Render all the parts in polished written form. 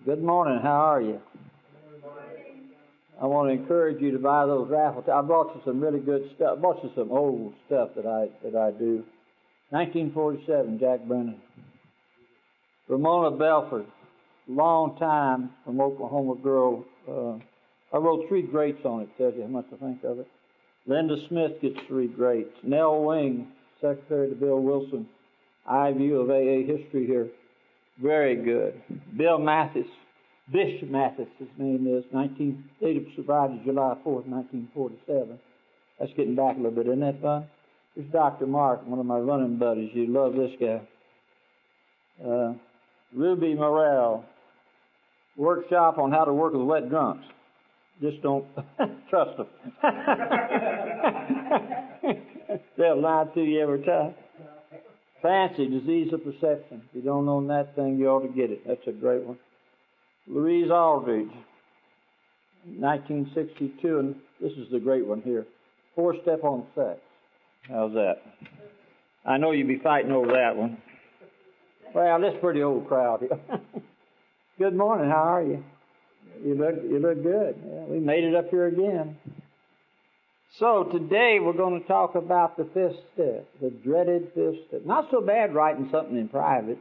Good morning. How are you? I want to encourage you to buy those raffle tickets. I brought you some really good stuff. I brought you some old stuff that I do. 1947, Jack Brennan. Ramona Belford, long time from Oklahoma girl. I wrote 3 greats on it. Tells you how much I think of it. Linda Smith gets 3 greats. Nell Wing, secretary to Bill Wilson. I-view of AA history here. Very good. Bill Mathis, Bishop Mathis, his name is, date of sobriety, July 4th, 1947. That's getting back a little bit. Isn't that fun? Here's Dr. Mark, one of my running buddies. You love this guy. Ruby Morrell, workshop on how to work with wet drunks. Just don't trust them. They'll lie to you every time. Fancy, disease of perception. If you don't own that thing, you ought to get it. That's a great one. Louise Aldridge, 1962, and this is the great one here. 4-Step on Sex. How's that? I know you'd be fighting over that one. Well, this is a pretty old crowd here. Good morning. How are you? You look good. Yeah, we made it up here again. So today we're going to talk about the 5th step, the dreaded 5th step. Not so bad writing something in private.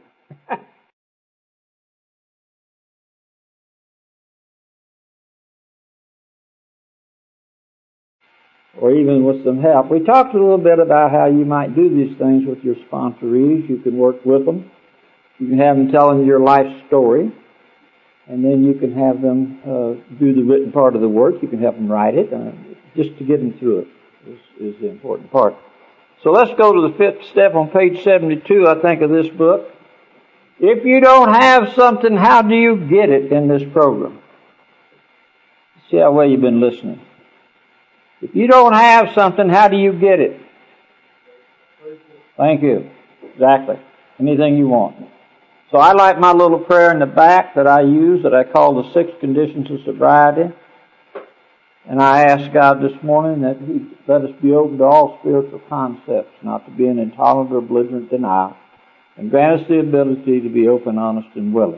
Or even with some help. We talked a little bit about how you might do these things with your sponsorees. You can work with them. You can have them telling your life story. And then you can have them do the written part of the work. You can help them write it. Just to get them through it is the important part. So let's go to the 5th step on page 72, I think, of this book. If you don't have something, how do you get it in this program? See how well you've been listening. If you don't have something, how do you get it? Thank you. Exactly. Anything you want. So I like my little prayer in the back that I use that I call the 6 conditions of sobriety. And I ask God this morning that He let us be open to all spiritual concepts, not to be in intolerant or belligerent denial, and grant us the ability to be open, honest, and willing.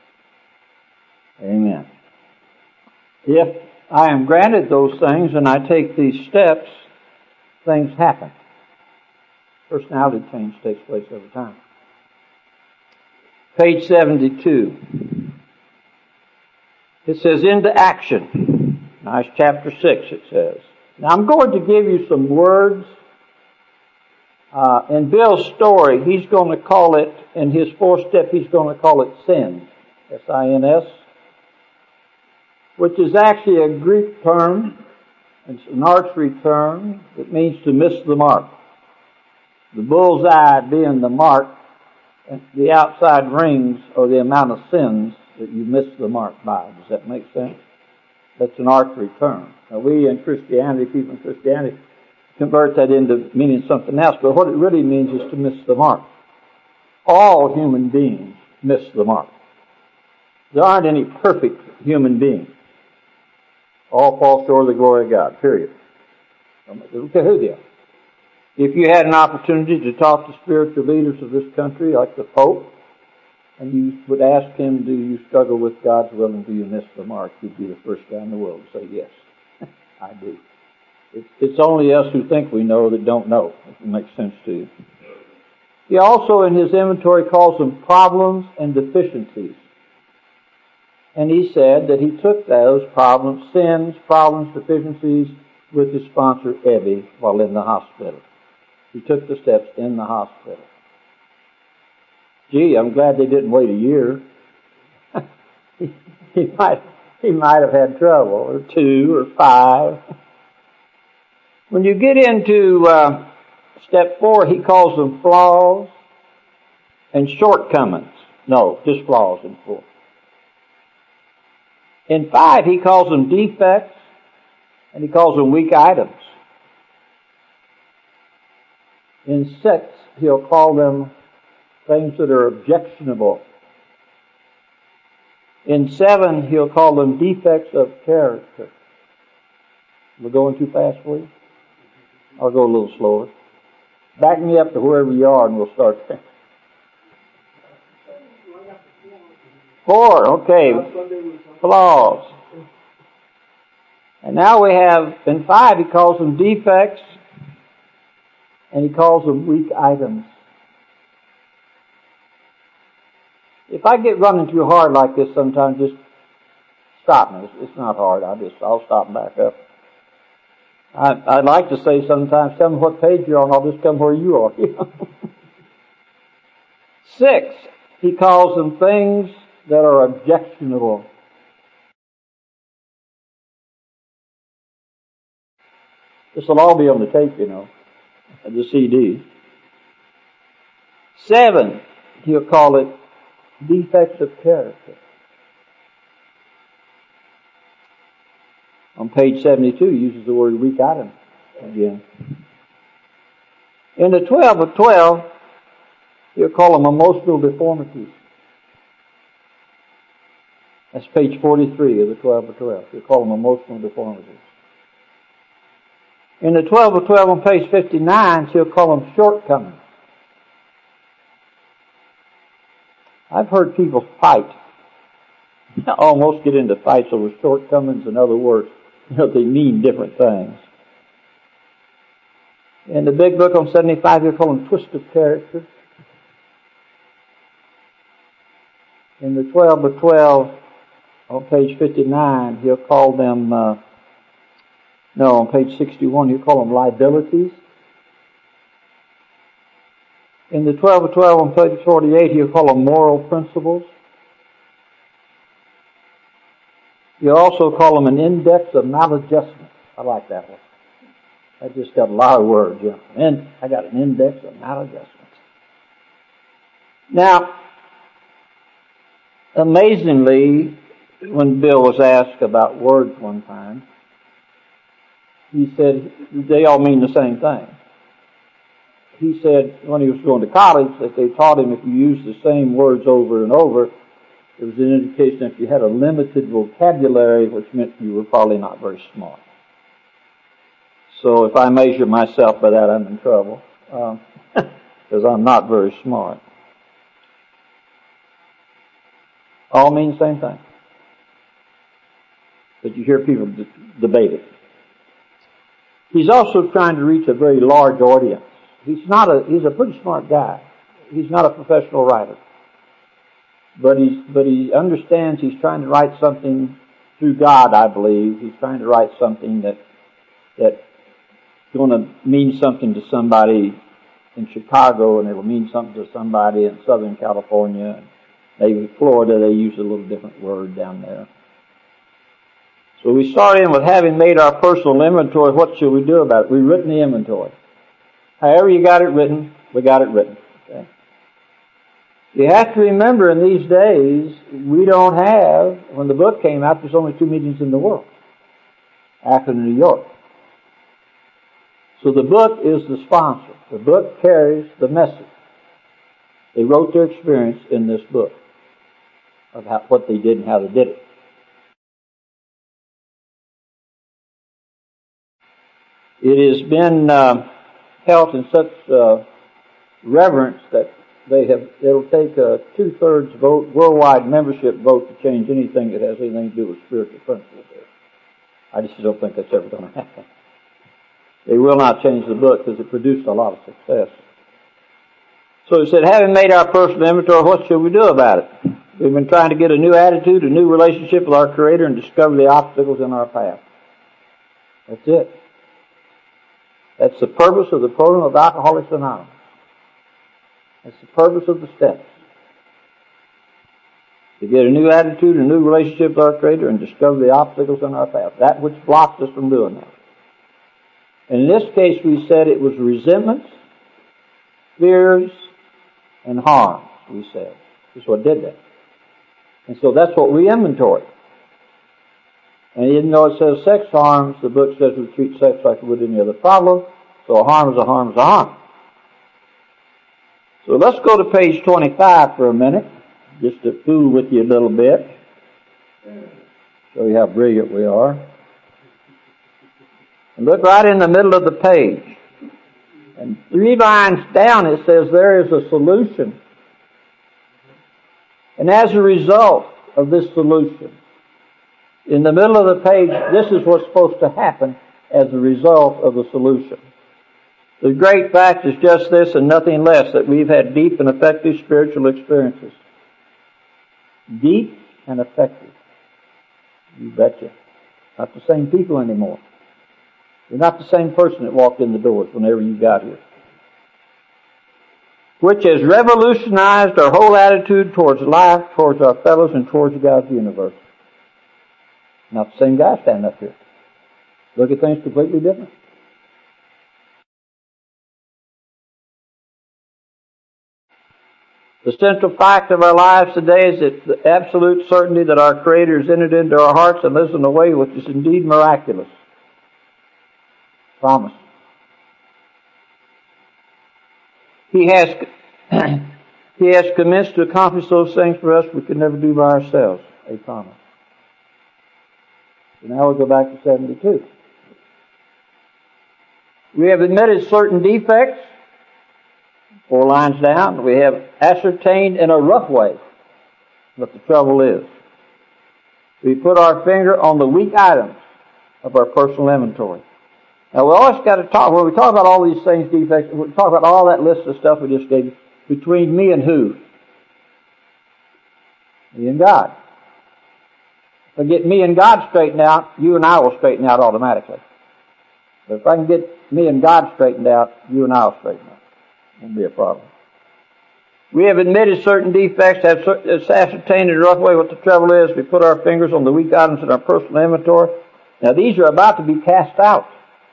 Amen. If I am granted those things and I take these steps, things happen. Personality change takes place every time. Page 72. It says, into action. Nice, chapter 6 it says. Now I'm going to give you some words. In Bill's story, he's going to call it, in his 4th step, he's going to call it sin. S-I-N-S. Which is actually a Greek term. It's an archery term. It means to miss the mark. The bullseye being the mark, and the outside rings are the amount of sins that you miss the mark by. Does that make sense? That's an archery term. Now we in Christianity, people in Christianity, convert that into meaning something else, but what it really means is to miss the mark. All human beings miss the mark. There aren't any perfect human beings. All fall short of the glory of God, period. Look at who they are. If you had an opportunity to talk to spiritual leaders of this country, like the Pope, and you would ask him, do you struggle with God's will and do you miss the mark? He'd be the first guy in the world to say, yes, I do. It's only us who think we know that don't know, if it makes sense to you. He also, in his inventory, calls them problems and deficiencies. And he said that he took those problems, sins, problems, deficiencies, with his sponsor, Ebby, while in the hospital. He took the steps in the hospital. Gee, I'm glad they didn't wait a year. he might have had trouble, or 2 or 5. When you get into step 4, he calls them flaws and shortcomings. No, just flaws in 4. In 5, he calls them defects, and he calls them weak items. In 6, he'll call them things that are objectionable. In 7, he'll call them defects of character. We're going too fast for you? I'll go a little slower. Back me up to wherever you are and we'll start there. 4, okay. Flaws. And now we have, in 5, he calls them defects, and he calls them weak items. If I get running too hard like this sometimes, just stop me. It's not hard. I'll stop and back up. I'd like to say sometimes, tell me what page you're on, I'll just come where you are. 6, he calls them things that are objectionable. This will all be on the tape, the CD. 7, he'll call it defects of character. On page 72, he uses the word weak item again. In the 12 of 12, he'll call them emotional deformities. That's page 43 of the 12 of 12. He'll call them emotional deformities. In the 12 of 12 on page 59, he'll call them shortcomings. I've heard people fight, almost get into fights over shortcomings and other words. They mean different things. In the big book on 75, he'll call them twist of character. In the 12 of 12 on page 59, he'll call them, on page 61, he'll call them liabilities. In the 12 of 12 on page 48, he'll call them moral principles. He'll also call them an index of maladjustment. I like that one. I just got a lot of words. And I got an index of maladjustment. Now, amazingly, when Bill was asked about words one time, he said they all mean the same thing. He said when he was going to college that they taught him if you use the same words over and over, it was an indication that you had a limited vocabulary, which meant you were probably not very smart. So if I measure myself by that, I'm in trouble, because I'm not very smart. All mean the same thing. But you hear people debate it. He's also trying to reach a very large audience. He's a pretty smart guy. He's not a professional writer. But he understands he's trying to write something through God, I believe. He's trying to write something that's going to mean something to somebody in Chicago, and it'll mean something to somebody in Southern California. Maybe Florida, they use a little different word down there. So we start in with having made our personal inventory. What should we do about it? We've written the inventory. However you got it written, we got it written. Okay? You have to remember in these days, we don't have, when the book came out, there's only 2 meetings in the world. Akron and New York. So the book is the sponsor. The book carries the message. They wrote their experience in this book of what they did and how they did it. It has been held in such reverence that it'll take a 2/3 vote, worldwide membership vote to change anything that has anything to do with spiritual principles there. I just don't think that's ever going to happen. They will not change the book because it produced a lot of success. So he said, having made our personal inventory, what should we do about it? We've been trying to get a new attitude, a new relationship with our Creator, and discover the obstacles in our path. That's it. That's the purpose of the program of Alcoholics Anonymous. That's the purpose of the steps. To get a new attitude, a new relationship with our Creator, and discover the obstacles in our path. That which blocks us from doing that. And in this case, we said it was resentments, fears, and harms, we said. That's what did that. And so that's what we inventory. And even though it says sex harms, the book says we treat sex like we would any other problem. So a harm is a harm is a harm. So let's go to page 25 for a minute, just to fool with you a little bit. Show you how brilliant we are. And look right in the middle of the page. And 3 lines down it says there is a solution. And as a result of this solution, in the middle of the page, this is what's supposed to happen as a result of the solution. The great fact is just this and nothing less, that we've had deep and effective spiritual experiences. Deep and effective. You betcha. Not the same people anymore. You're not the same person that walked in the doors whenever you got here. Which has revolutionized our whole attitude towards life, towards our fellows, and towards God's universe. Not the same guy standing up here. Look at things completely different. The central fact of our lives today is the absolute certainty that our Creator has entered into our hearts and lives in a way which is indeed miraculous. Promise. He has commenced to accomplish those things for us we could never do by ourselves. A promise. So now we'll go back to 72. We have admitted certain defects. 4 lines down. We have ascertained in a rough way what the trouble is. We put our finger on the weak items of our personal inventory. Now we always got to talk, when we talk about all these things, defects, we talk about all that list of stuff we just gave you, between me and who? Me and God. If I get me and God straightened out, you and I will straighten out automatically. But if I can get me and God straightened out, you and I will straighten out. Won't be a problem. We have admitted certain defects, have ascertained in a rough way what the trouble is. We put our fingers on the weak items in our personal inventory. Now these are about to be cast out.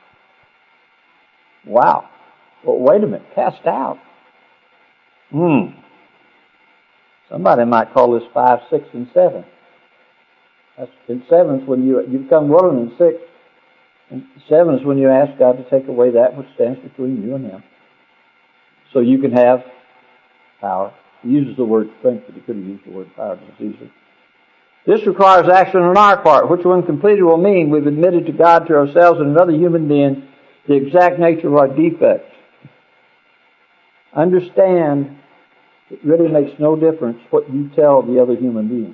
Wow. Well, wait a minute. Cast out. Somebody might call this 5, 6, and 7. That's in 7 is when you become willing, and 6. And 7 is when you ask God to take away that which stands between you and Him. So you can have power. He uses the word strength, but he could have used the word power just easily. This requires action on our part, which when completed will mean we've admitted to God, to ourselves, and another human being the exact nature of our defects. Understand, it really makes no difference what you tell the other human being.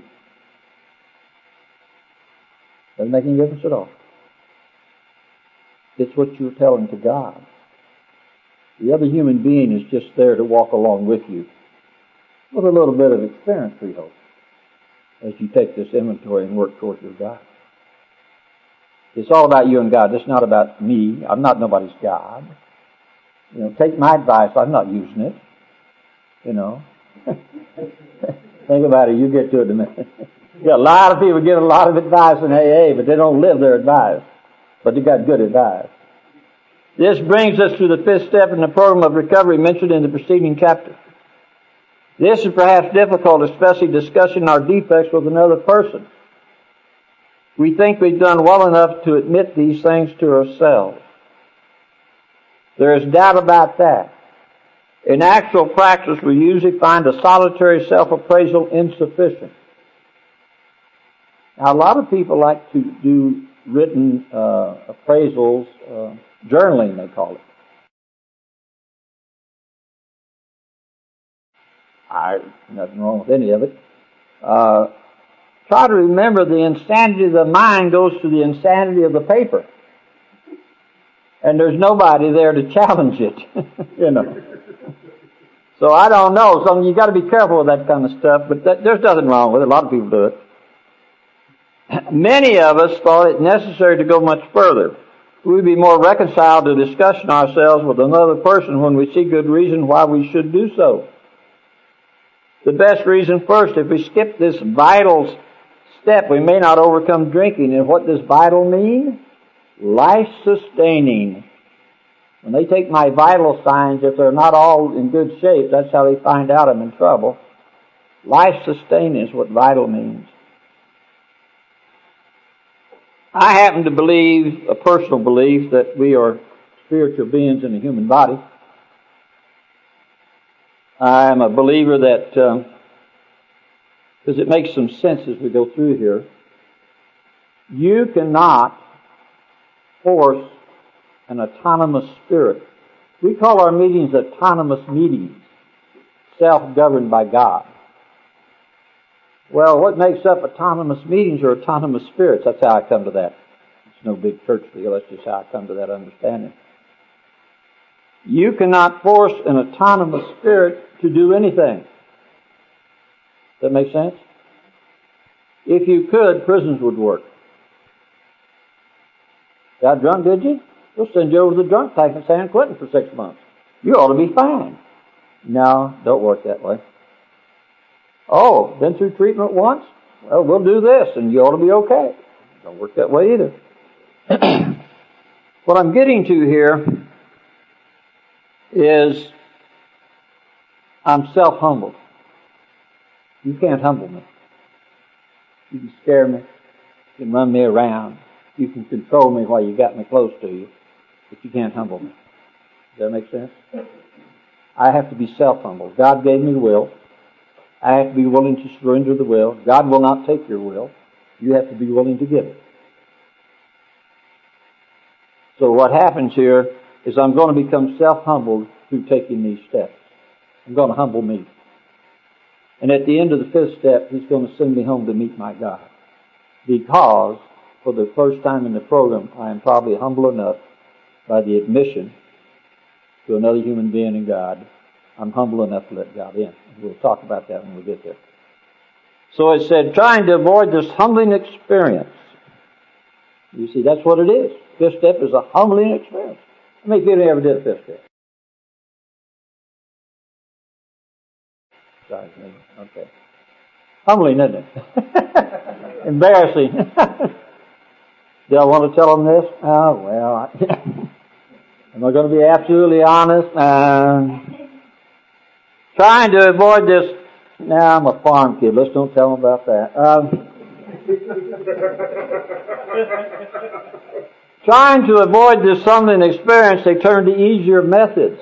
Doesn't make any difference at all. It's what you're telling to God. The other human being is just there to walk along with you with a little bit of experience, we hope, as you take this inventory and work towards your God. It's all about you and God. It's not about me. I'm not nobody's God. Take my advice. I'm not using it. Think about it. You get to it in a minute. A lot of people get a lot of advice in AA, but they don't live their advice. But they got good advice. This brings us to the 5th step in the program of recovery mentioned in the preceding chapter. This is perhaps difficult, especially discussing our defects with another person. We think we've done well enough to admit these things to ourselves. There is doubt about that. In actual practice, we usually find a solitary self-appraisal insufficient. Now, a lot of people like to do written appraisals, journaling they call it. Nothing wrong with any of it. Try to remember the insanity of the mind goes to the insanity of the paper. And there's nobody there to challenge it, So I don't know. So you got to be careful with that kind of stuff, but there's nothing wrong with it. A lot of people do it. Many of us thought it necessary to go much further. We'd be more reconciled to discussing ourselves with another person when we see good reason why we should do so. The best reason first, if we skip this vital step, we may not overcome drinking. And what does vital mean? Life-sustaining. When they take my vital signs, if they're not all in good shape, that's how they find out I'm in trouble. Life-sustaining is what vital means. I happen to believe, a personal belief, that we are spiritual beings in a human body. I am a believer that, because it makes some sense as we go through here, you cannot force an autonomous spirit. We call our meetings autonomous meetings, self-governed by God. Well, what makes up autonomous meetings or autonomous spirits? That's how I come to that. It's no big church deal. That's just how I come to that understanding. You cannot force an autonomous spirit to do anything. Does that make sense? If you could, prisons would work. Got drunk, did you? We'll send you over to the drunk tank in San Quentin for 6 months. You ought to be fine. No, don't work that way. Oh, been through treatment once? Well, we'll do this and you ought to be okay. Don't work that way either. What I'm getting to here is I'm self-humbled. You can't humble me. You can scare me. You can run me around. You can control me while you got me close to you. But you can't humble me. Does that make sense? I have to be self-humbled. God gave me the will. I have to be willing to surrender the will. God will not take your will. You have to be willing to give it. So what happens here is I'm going to become self-humbled through taking these steps. I'm going to humble me. And at the end of the 5th step, He's going to send me home to meet my God. Because for the first time in the program, I am probably humble enough by the admission to another human being and God. I'm humble enough to let God in. We'll talk about that when we get there. So it said, trying to avoid this humbling experience. You see, that's what it is. 5th step is a humbling experience. How many people ever did a 5th step? Sorry, okay. Humbling, isn't it? Embarrassing. Do I want to tell them this? Oh, well, am I going to be absolutely honest? Trying to avoid this. Now, I'm a farm kid. Let's don't tell them about that. Trying to avoid this humbling experience, they turn to easier methods.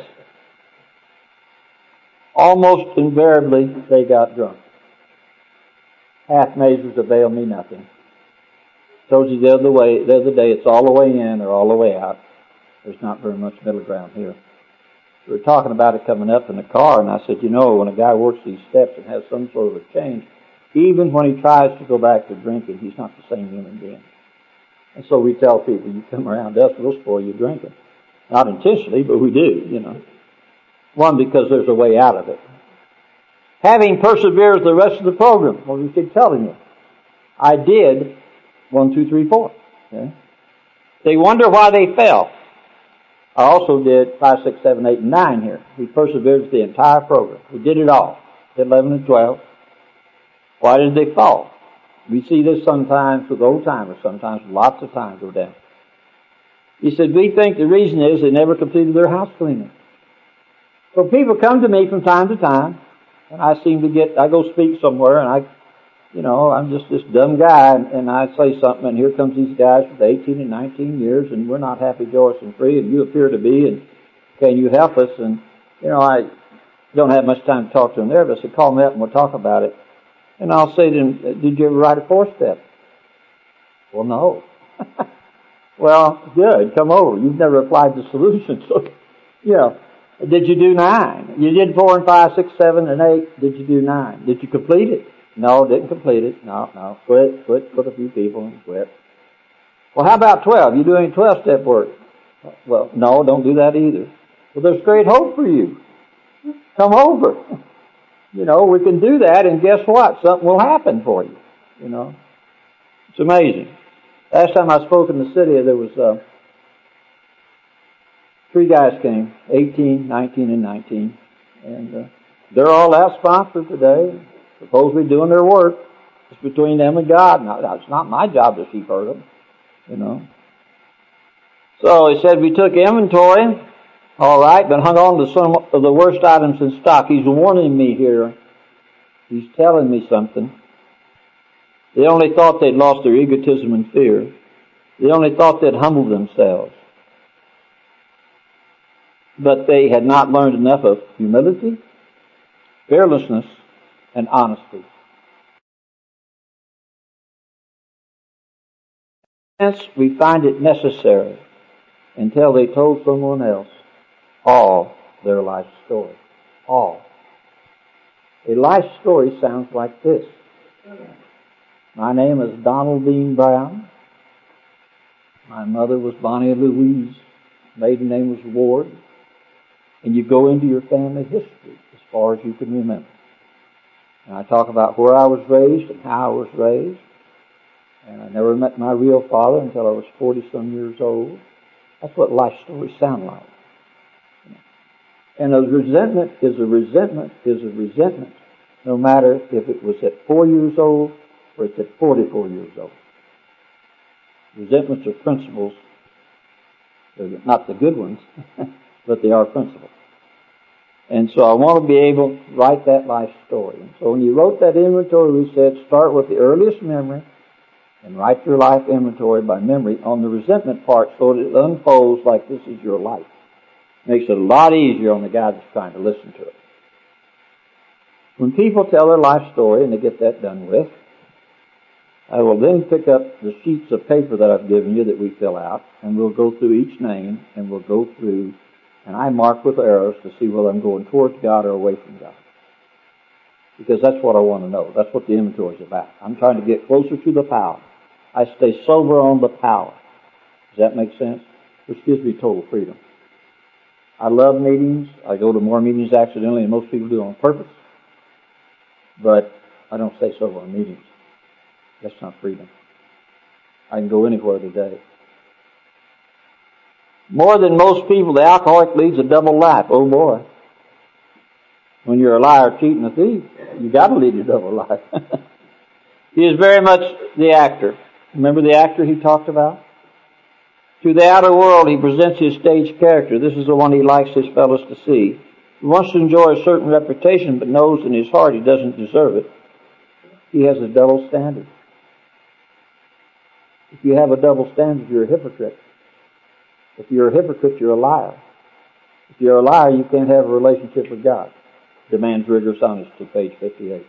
Almost invariably, they got drunk. Half measures avail me nothing. Told you the other day, it's all the way in or all the way out. There's not very much middle ground here. We were talking about it coming up in the car, and I said, you know, when a guy works these steps and has some sort of a change, even when he tries to go back to drinking, he's not the same human being. And so we tell people, you come around us, we'll spoil you drinking. Not intentionally, but we do, you know. One, because there's a way out of it. Having persevered the rest of the program, well, we keep telling you. I did 1, 2, 3, 4. Okay? They wonder why they fell. I also did 5, 6, 7, 8, and 9 here. We persevered the entire program. We did it all. 11 and 12. Why did they fall? We see this sometimes with old timers, sometimes lots of time go down. He said, we think the reason is they never completed their house cleaning. So people come to me from time to time, and I go speak somewhere, and I'm just this dumb guy, and I say something, and here comes these guys with 18 and 19 years, and we're not happy, joyous, and free, and you appear to be, and can you help us? And, I don't have much time to talk to them there, but I said, call me up and we'll talk about it. And I'll say to them, did you ever write a 4th step? Well, no. Well, good, come over. You've never applied the solution, so, Did you do 9? You did 4 and 5, 6, 7, and 8. Did you do 9? Did you complete it? No, didn't complete it. No. Quit with a few people and quit. Well, how about 12? You doing 12-step work? Well, no, don't do that either. Well, there's great hope for you. Come over. We can do that, and guess what? Something will happen for you. It's amazing. Last time I spoke in the city, there was 3 guys came, 18, 19, and 19. And they're all out sponsored today, supposedly doing their work. It's between them and God. Now, it's not my job to sheep herd them, So he said, we took inventory, all right, but hung on to some of the worst items in stock. He's warning me here. He's telling me something. They only thought they'd lost their egotism and fear. They only thought they'd humbled themselves. But they had not learned enough of humility, fearlessness, and honesty. Hence, we find it necessary until they told someone else all their life story. All. A life story sounds like this. My name is Donald Bean Brown. My mother was Bonnie Louise. Maiden name was Ward. And you go into your family history as far as you can remember. And I talk about where I was raised and how I was raised. And I never met my real father until I was 40-some years old. That's what life stories sound like. And a resentment is a resentment is a resentment, no matter if it was at 4 years old or it's at 44 years old. Resentments are principles. They're not the good ones, but they are principles. And so I want to be able to write that life story. And so when you wrote that inventory, we said start with the earliest memory and write your life inventory by memory on the resentment part so that it unfolds like this is your life. Makes it a lot easier on the guy that's trying to listen to it. When people tell their life story and they get that done with, I will then pick up the sheets of paper that I've given you that we fill out, and we'll go through each name, and we'll go through, and I mark with arrows to see whether I'm going towards God or away from God. Because that's what I want to know. That's what the inventory is about. I'm trying to get closer to the power. I stay sober on the power. Does that make sense? Which gives me total freedom. I love meetings. I go to more meetings accidentally than most people do on purpose. But I don't stay sober on meetings. That's not freedom. I can go anywhere today. More than most people, the alcoholic leads a double life. Oh boy. When you're a liar, cheat, and a thief, you got to lead a double life. He is very much the actor. Remember the actor he talked about? To the outer world, he presents his stage character. This is the one he likes his fellows to see. He wants to enjoy a certain reputation, but knows in his heart he doesn't deserve it. He has a double standard. If you have a double standard, you're a hypocrite. If you're a hypocrite, you're a liar. If you're a liar, you can't have a relationship with God. Demands rigorous honesty, page 58.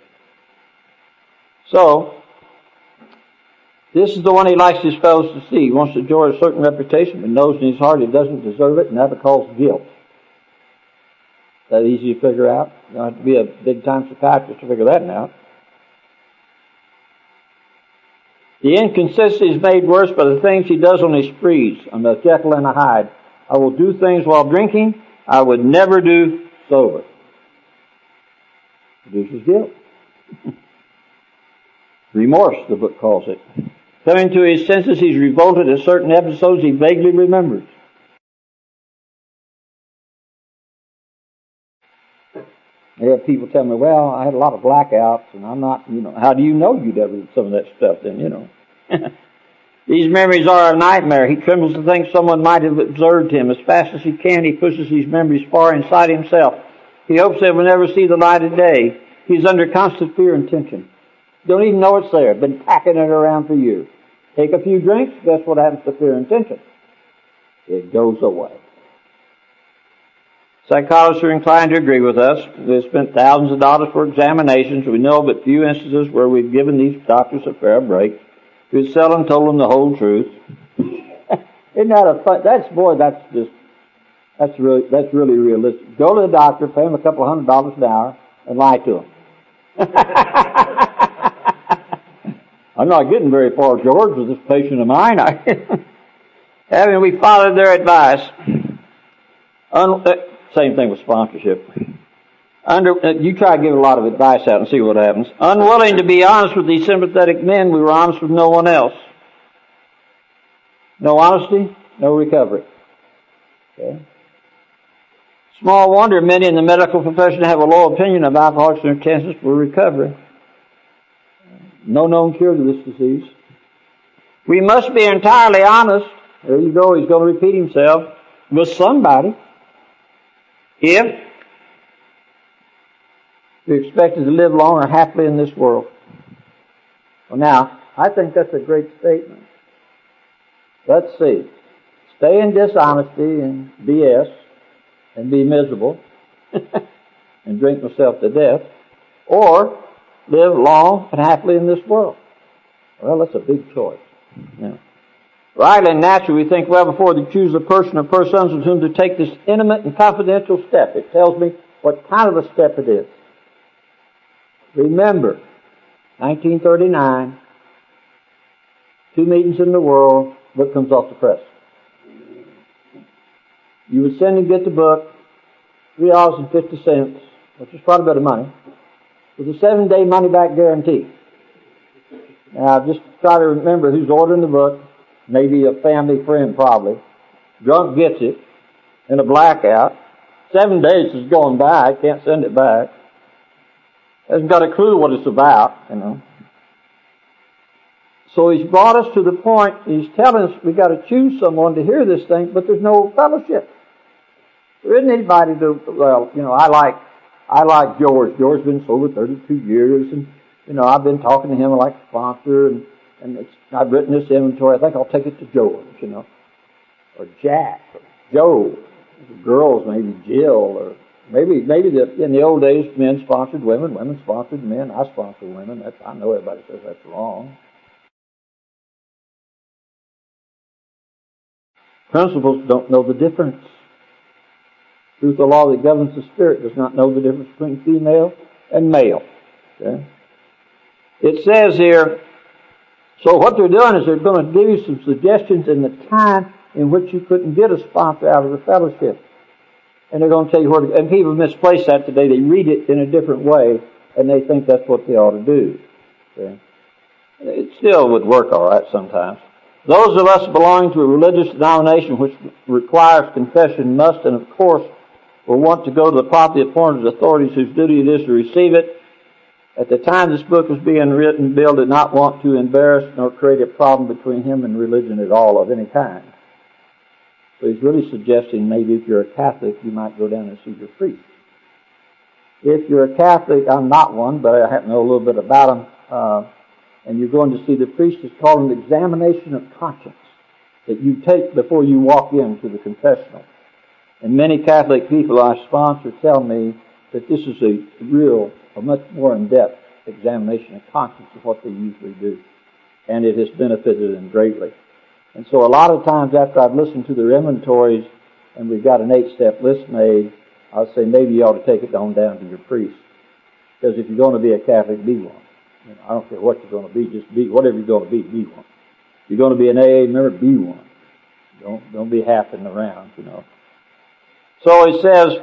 So, this is the one he likes his fellows to see. He wants to enjoy a certain reputation, but knows in his heart he doesn't deserve it, and that calls guilt. Is that easy to figure out? You don't have to be a big-time psychiatrist to figure that out. The inconsistency is made worse by the things he does on his sprees. I'm a Jekyll and a Hyde. I will do things while drinking I would never do sober. Produces guilt. Remorse, the book calls it. Coming to his senses, he's revolted at certain episodes he vaguely remembers. I have people tell me, well, I had a lot of blackouts, and I'm not, how do you know you'd ever did some of that stuff then, These memories are a nightmare. He trembles to think someone might have observed him. As fast as he can, he pushes these memories far inside himself. He hopes they will never see the light of day. He's under constant fear and tension. Don't even know it's there. Been packing it around for years. Take a few drinks, guess what happens to fear and tension? It goes away. Psychologists are inclined to agree with us. We've spent thousands of dollars for examinations. We know but few instances where we've given these doctors a fair break. We've seldom told them the whole truth. Isn't that a fun? That's really realistic. Go to the doctor, pay him a couple $100 an hour, and lie to him. I'm not getting very far, George, with this patient of mine. We followed their advice. Same thing with sponsorship. You try to give a lot of advice out and see what happens. Unwilling to be honest with these sympathetic men, we were honest with no one else. No honesty, no recovery. Okay. Small wonder many in the medical profession have a low opinion of alcoholics and their chances for recovery. No known cure to this disease. We must be entirely honest. There you go, he's going to repeat himself with somebody. If you're expected to live long or happily in this world. Well, now, I think that's a great statement. Let's see. Stay in dishonesty and BS and be miserable and drink myself to death, or live long and happily in this world. Well, that's a big choice. Yeah. Rightly and naturally, we think, well, before they choose a person or persons with whom to take this intimate and confidential step, it tells me what kind of a step it is. Remember, 1939, 2 meetings in the world, book comes off the press. You would send and get the book, $3.50, which is quite a bit of money, with a 7-day money-back guarantee. Now, just try to remember who's ordering the book. Maybe a family friend, probably. Drunk gets it in a blackout. 7 days is going by. Can't send it back. Hasn't got a clue what it's about, you know. So he's brought us to the point, he's telling us we've got to choose someone to hear this thing, but there's no fellowship. There isn't anybody to, well, you know, I like George. George's been sober 32 years, and, you know, I've been talking to him like a sponsor, and I've written this inventory. I think I'll take it to George, you know, or Jack, or Joe. The girls, maybe Jill, or maybe in the old days, men sponsored women, women sponsored men. I sponsor women. I know everybody says that's wrong. Principles don't know the difference. Truth, the law that governs the spirit, does not know the difference between female and male. Okay? It says here, so what they're doing is they're going to give you some suggestions in the time in which you couldn't get a sponsor out of the fellowship. And they're going to tell you where to go. And people misplace that today. They read it in a different way, and they think that's what they ought to do. Okay? It still would work all right sometimes. Those of us belonging to a religious denomination which requires confession must, and of course, will want to go to the properly appointed authorities whose duty it is to receive it. At the time this book was being written, Bill did not want to embarrass nor create a problem between him and religion at all of any kind. So he's really suggesting maybe if you're a Catholic, you might go down and see your priest. If you're a Catholic, I'm not one, but I happen to know a little bit about them, and you're going to see the priest, is called an examination of conscience that you take before you walk into the confessional. And many Catholic people I sponsor tell me that this is a much more in-depth examination of conscience of what they usually do. And it has benefited them greatly. And so a lot of times after I've listened to their inventories and we've got an 8-step list made, I'll say maybe you ought to take it on down to your priest. Because if you're going to be a Catholic, be one. You know, I don't care what you're going to be, just be whatever you're going to be one. If you're going to be an AA member, be one. Don't be halfing around, you know. So he says,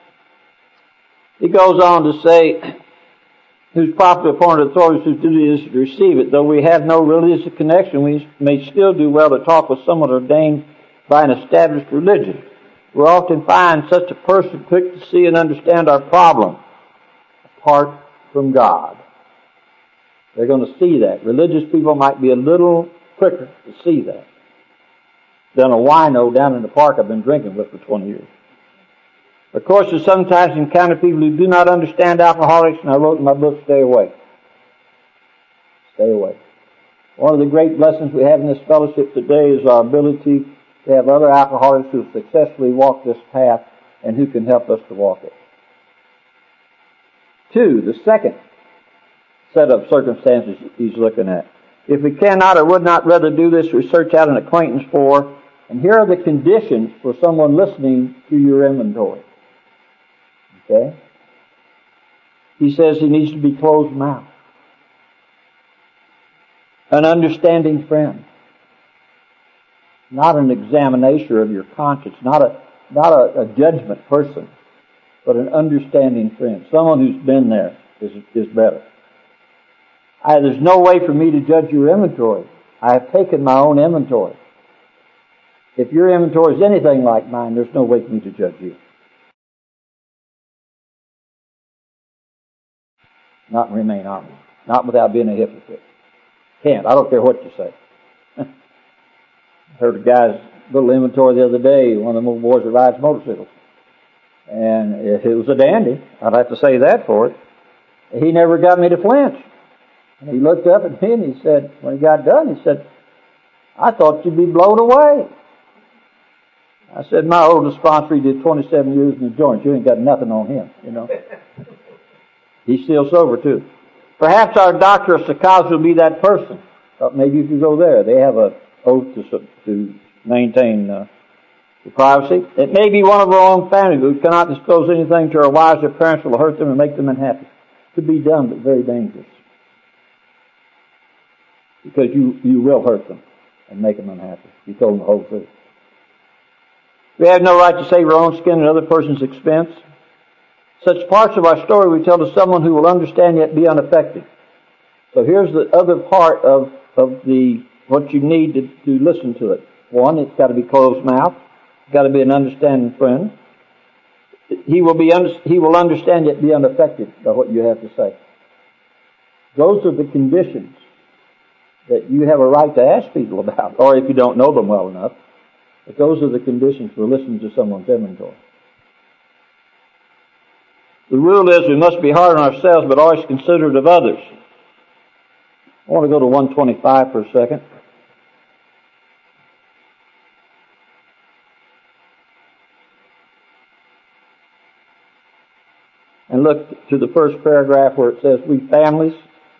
he goes on to say, whose properly appointed authorities whose duty is to receive it. Though we have no religious connection, we may still do well to talk with someone ordained by an established religion. We often find such a person quick to see and understand our problem apart from God. They're going to see that. Religious people might be a little quicker to see that than a wino down in the park I've been drinking with for 20 years. Of course, you sometimes encounter people who do not understand alcoholics, and I wrote in my book, Stay Away. Stay away. One of the great blessings we have in this fellowship today is our ability to have other alcoholics who have successfully walked this path and who can help us to walk it. 2, the second set of circumstances he's looking at. If we cannot or would not rather do this, we search out an acquaintance for, and here are the conditions for someone listening to your inventory. Okay? He says he needs to be closed-mouthed. An understanding friend. Not an examination of your conscience. Not a judgment person. But an understanding friend. Someone who's been there is better. There's no way for me to judge your inventory. I have taken my own inventory. If your inventory is anything like mine, there's no way for me to judge you. Not remain honest. Not without being a hypocrite. Can't. I don't care what you say. I heard a guy's little inventory the other day, one of them old boys that rides motorcycles. And it was a dandy. I'd have to say that for it. He never got me to flinch. And he looked up at me and he said, when he got done, he said, I thought you'd be blown away. I said, my oldest sponsor, he did 27 years in the joint. You ain't got nothing on him, you know. He's still sober, too. Perhaps our doctor of psychology will be that person. Maybe you could go there. They have an oath to maintain the privacy. It may be one of our own family who cannot disclose anything to our wives or parents that will hurt them and make them unhappy. Could be done, but very dangerous. because you will hurt them and make them unhappy. You told them the whole truth. We have no right to save our own skin at another person's expense. Such parts of our story we tell to someone who will understand yet be unaffected. So here's the other part of what you need to listen to it. One, it's got to be closed mouth. It's got to be an understanding friend. He will understand yet be unaffected by what you have to say. Those are the conditions that you have a right to ask people about, or if you don't know them well enough. But those are the conditions for listening to someone's inventory. The rule is we must be hard on ourselves, but always considerate of others. I want to go to 125 for a second. And look to the first paragraph where it says, we families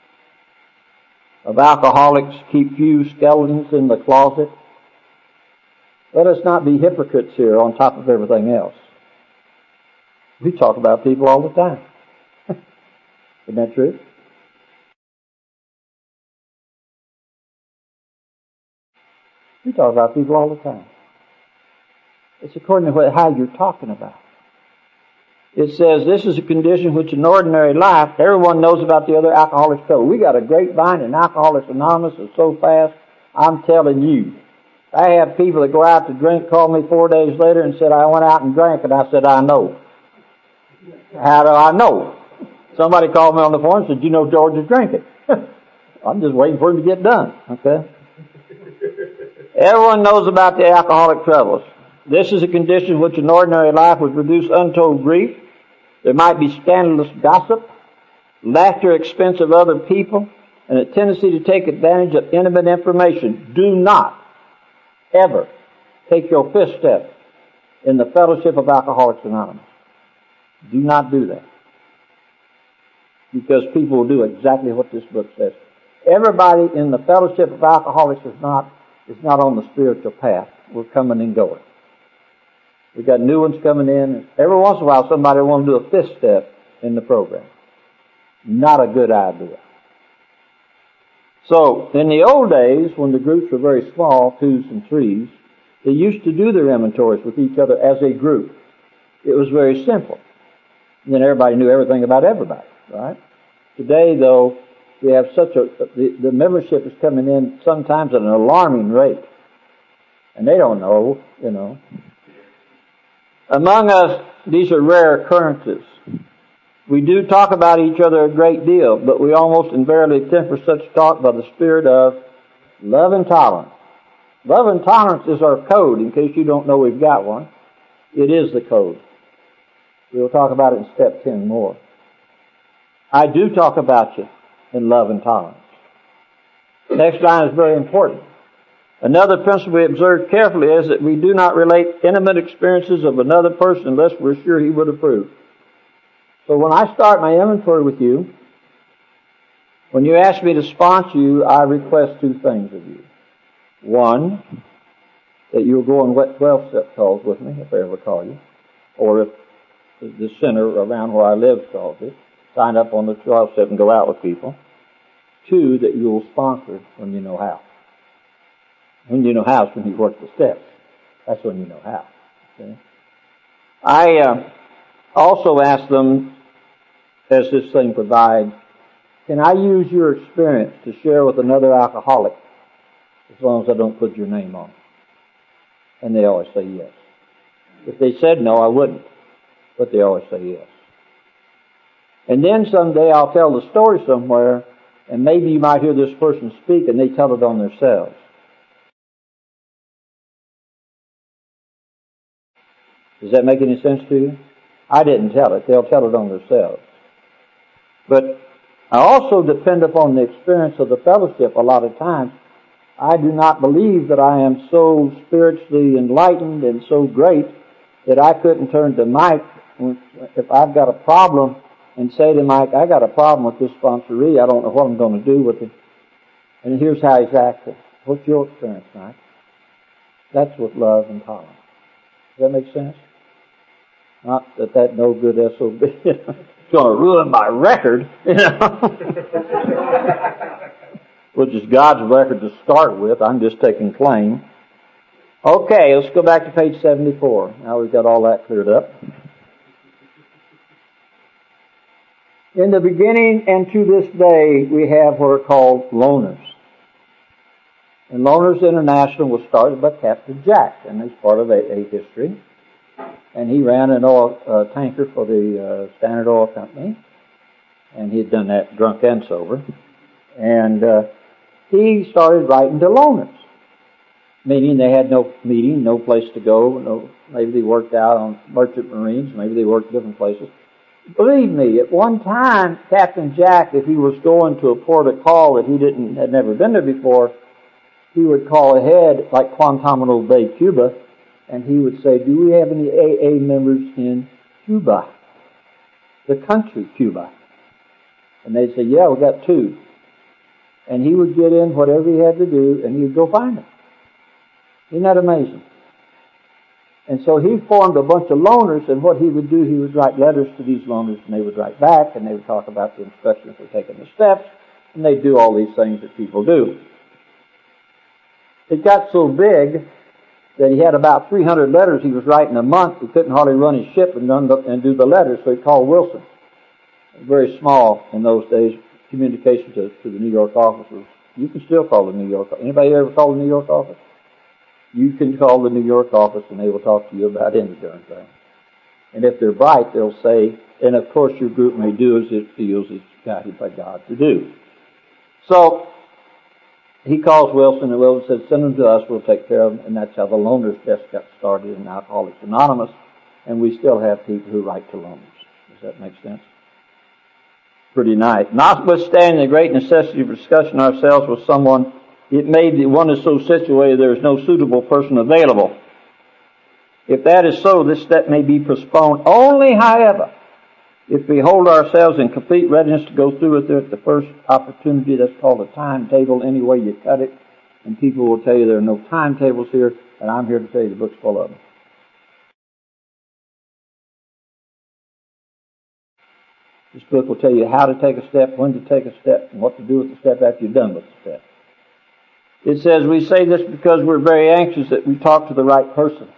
of alcoholics keep few skeletons in the closet. Let us not be hypocrites here on top of everything else. We talk about people all the time. Isn't that true? We talk about people all the time. It's according to how you're talking about. It says, this is a condition which in ordinary life, everyone knows about the other alcoholics' trouble. We got a grapevine in Alcoholics Anonymous is so fast, I'm telling you. I have people that go out to drink, call me 4 days later and said, I went out and drank, and I said, I know. How do I know? Somebody called me on the phone and said, you know George is drinking. I'm just waiting for him to get done. Okay? Everyone knows about the alcoholic troubles. This is a condition which in ordinary life would produce untold grief. There might be scandalous gossip, laughter at the expense of other people, and a tendency to take advantage of intimate information. Do not ever take your fifth step in the fellowship of Alcoholics Anonymous. Do not do that. Because people will do exactly what this book says. Everybody in the fellowship of alcoholics is not on the spiritual path. We're coming and going. We've got new ones coming in. Every once in a while somebody will want to do a fifth step in the program. Not a good idea. So, in the old days, when the groups were very small, 2s and 3s, they used to do their inventories with each other as a group. It was very simple. And then everybody knew everything about everybody, right? Today, though, we have the membership is coming in sometimes at an alarming rate. And they don't know, Among us, these are rare occurrences. We do talk about each other a great deal, but we almost invariably temper such talk by the spirit of love and tolerance. Love and tolerance is our code, in case you don't know we've got one. It is the code. We'll talk about it in step 10 more. I do talk about you in love and tolerance. Next line is very important. Another principle we observe carefully is that we do not relate intimate experiences of another person unless we're sure he would approve. So when I start my inventory with you, when you ask me to sponsor you, I request 2 things of you. One, that you'll go on wet 12-step calls with me, if I ever call you, or if the center around where I live calls it, sign up on the 12-step and go out with people. 2, that you'll sponsor when you know how. When you know how is when you work the steps. That's when you know how. Okay? I also ask them, as this thing provides, can I use your experience to share with another alcoholic as long as I don't put your name on it? And they always say yes. If they said no, I wouldn't. But they always say yes. And then someday I'll tell the story somewhere, and maybe you might hear this person speak and they tell it on themselves. Does that make any sense to you? I didn't tell it. They'll tell it on themselves. But I also depend upon the experience of the fellowship a lot of times. I do not believe that I am so spiritually enlightened and so great that I couldn't turn to Mike if I've got a problem and say to Mike, I got a problem with this sponsoree. I don't know what I'm going to do with it. And here's how he's acting. What's your experience, Mike? That's with love and tolerance. Does that make sense? Not that no good SOB is going to ruin my record, which is God's record to start with. I'm just taking claim. Okay, let's go back to page 74. Now we've got all that cleared up. In the beginning and to this day, we have what are called loaners. And Loaners International was started by Captain Jack, and he's part of a history. And he ran an oil tanker for the Standard Oil Company, and he had done that drunk and sober. And he started writing to loaners, meaning they had no meeting, no place to go. Maybe they worked out on merchant marines, maybe they worked different places. Believe me, at one time, Captain Jack, if he was going to a port of call that he had never been there before, he would call ahead, like Guantanamo Bay, Cuba, and he would say, "Do we have any AA members in Cuba?" The country, Cuba. And they'd say, "Yeah, we got 2. And he would get in whatever he had to do, and he would go find them. Isn't that amazing? And so he formed a bunch of loaners, and what he would do, he would write letters to these loaners, and they would write back, and they would talk about the instructions for taking the steps, and they'd do all these things that people do. It got so big that he had about 300 letters he was writing a month. He couldn't hardly run his ship and do the letters, so he called Wilson. Very small in those days. Communication to the New York office was, you can still call the New York office. Anybody ever called the New York office? You can call the New York office and they will talk to you about any darn thing. And if they're bright, they'll say, and of course your group may do as it feels it's guided by God to do. So, he calls Wilson, and Wilson says, "Send them to us, we'll take care of them." And that's how the Loaners Desk got started in Alcoholics Anonymous, and we still have people who write to loaners. Does that make sense? Pretty nice. Notwithstanding the great necessity for discussing ourselves with someone, it may be one is so situated there is no suitable person available. If that is so, this step may be postponed. Only, however, if we hold ourselves in complete readiness to go through with it at the first opportunity. That's called a timetable, any way you cut it. And people will tell you there are no timetables here, and I'm here to tell you the book's full of them. This book will tell you how to take a step, when to take a step, and what to do with the step after you're done with the step. It says, we say this because we're very anxious that we talk to the right person.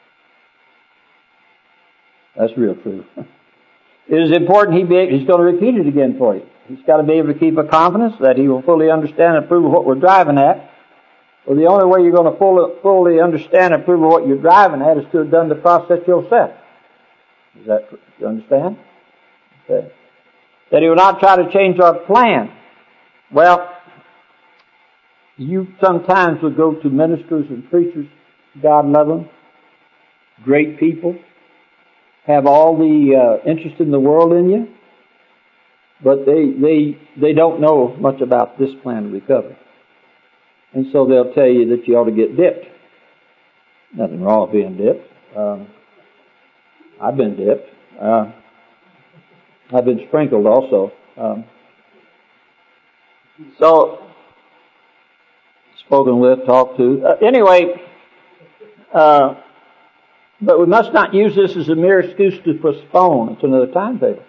That's real true. It is important he's going to repeat it again for you. He's got to be able to keep a confidence that he will fully understand and approve of what we're driving at. Well, the only way you're going to fully understand and approve of what you're driving at is to have done the process yourself. Is that, you understand? Okay. That he will not try to change our plan. Well, you sometimes will go to ministers and preachers, God love them, great people, have all the interest in the world in you, but they don't know much about this plan of recovery. And so they'll tell you that you ought to get dipped. Nothing wrong with being dipped. I've been dipped. I've been sprinkled also. So, spoken with, talked to. But we must not use this as a mere excuse to postpone. It's another timetable.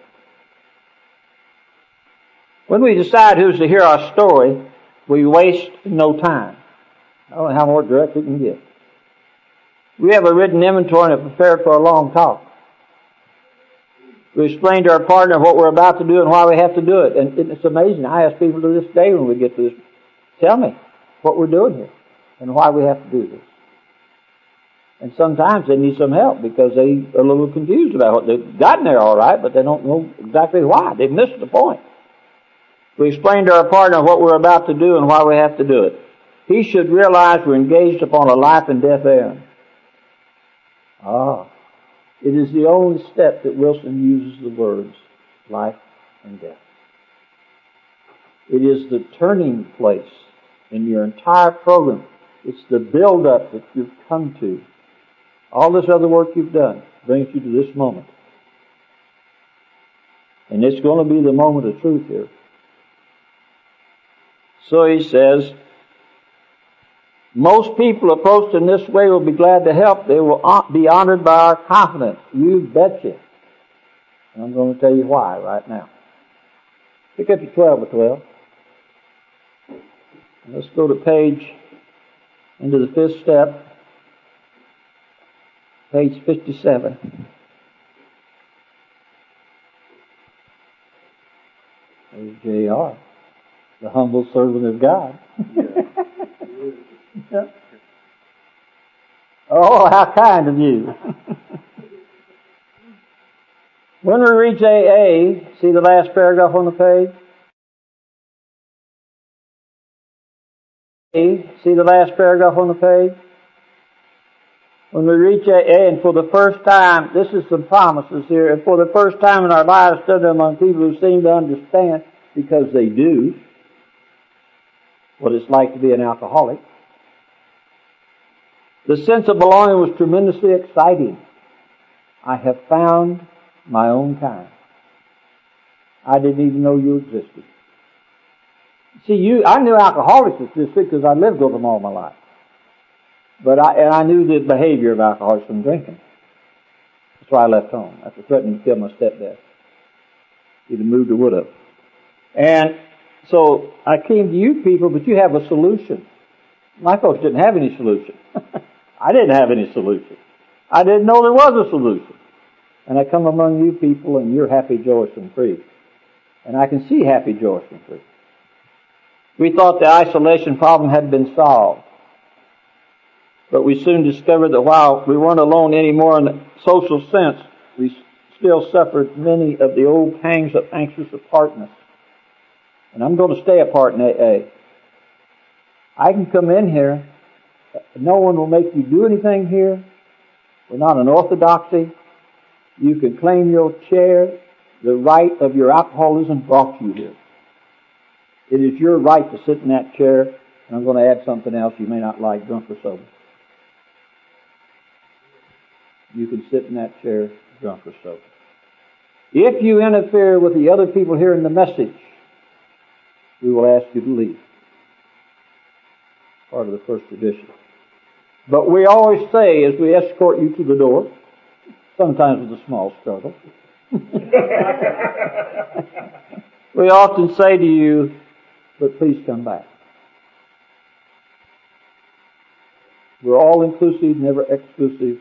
When we decide who's to hear our story, we waste no time. I don't know how more direct we can get. We have a written inventory and are prepared for a long talk. We explain to our partner what we're about to do and why we have to do it. And it's amazing. I ask people to this day when we get to this, tell me what we're doing here and why we have to do this. And sometimes they need some help because they are a little confused about what they've gotten there all right, but they don't know exactly why. They've missed the point. We explain to our partner what we're about to do and why we have to do it. He should realize we're engaged upon a life and death errand. It is the only step that Wilson uses the words life and death. It is the turning place in your entire program. It's the build-up that you've come to. All this other work you've done brings you to this moment. And it's going to be the moment of truth here. So he says, most people approached in this way will be glad to help. They will be honored by our confidence. You betcha. And I'm going to tell you why right now. Pick up your 12 or 12. Let's go to into the fifth step, page 57. There's J.R., the humble servant of God. Yeah. Oh, how kind of you. When we reach AA, see the last paragraph on the page? See the last paragraph on the page? When we reach AA, and for the first time, this is some promises here, and for the first time in our lives, study among people who seem to understand, because they do, what it's like to be an alcoholic. The sense of belonging was tremendously exciting. I have found my own kind. I didn't even know you existed. See, I knew alcoholics existed because I lived with them all my life. But I knew the behavior of alcoholics from drinking. That's why I left home, after threatening to kill my stepdad. He'd have moved or would have. And so I came to you people, but you have a solution. My folks didn't have any solution. I didn't have any solution. I didn't know there was a solution. And I come among you people, and you're happy, joyous, and free. And I can see happy, joyous, and free. We thought the isolation problem had been solved. But we soon discovered that while we weren't alone anymore in the social sense, we still suffered many of the old pangs of anxious apartness. And I'm going to stay apart in AA. I can come in here. No one will make you do anything here. We're not an orthodoxy. You can claim your chair. The right of your alcoholism brought you here. It is your right to sit in that chair. And I'm going to add something else you may not like, drunk or sober. You can sit in that chair, drunk or sober. If you interfere with the other people hearing the message, we will ask you to leave. Part of the first tradition. But we always say, as we escort you to the door, sometimes with a small struggle, we often say to you, but please come back. We're all inclusive, never exclusive.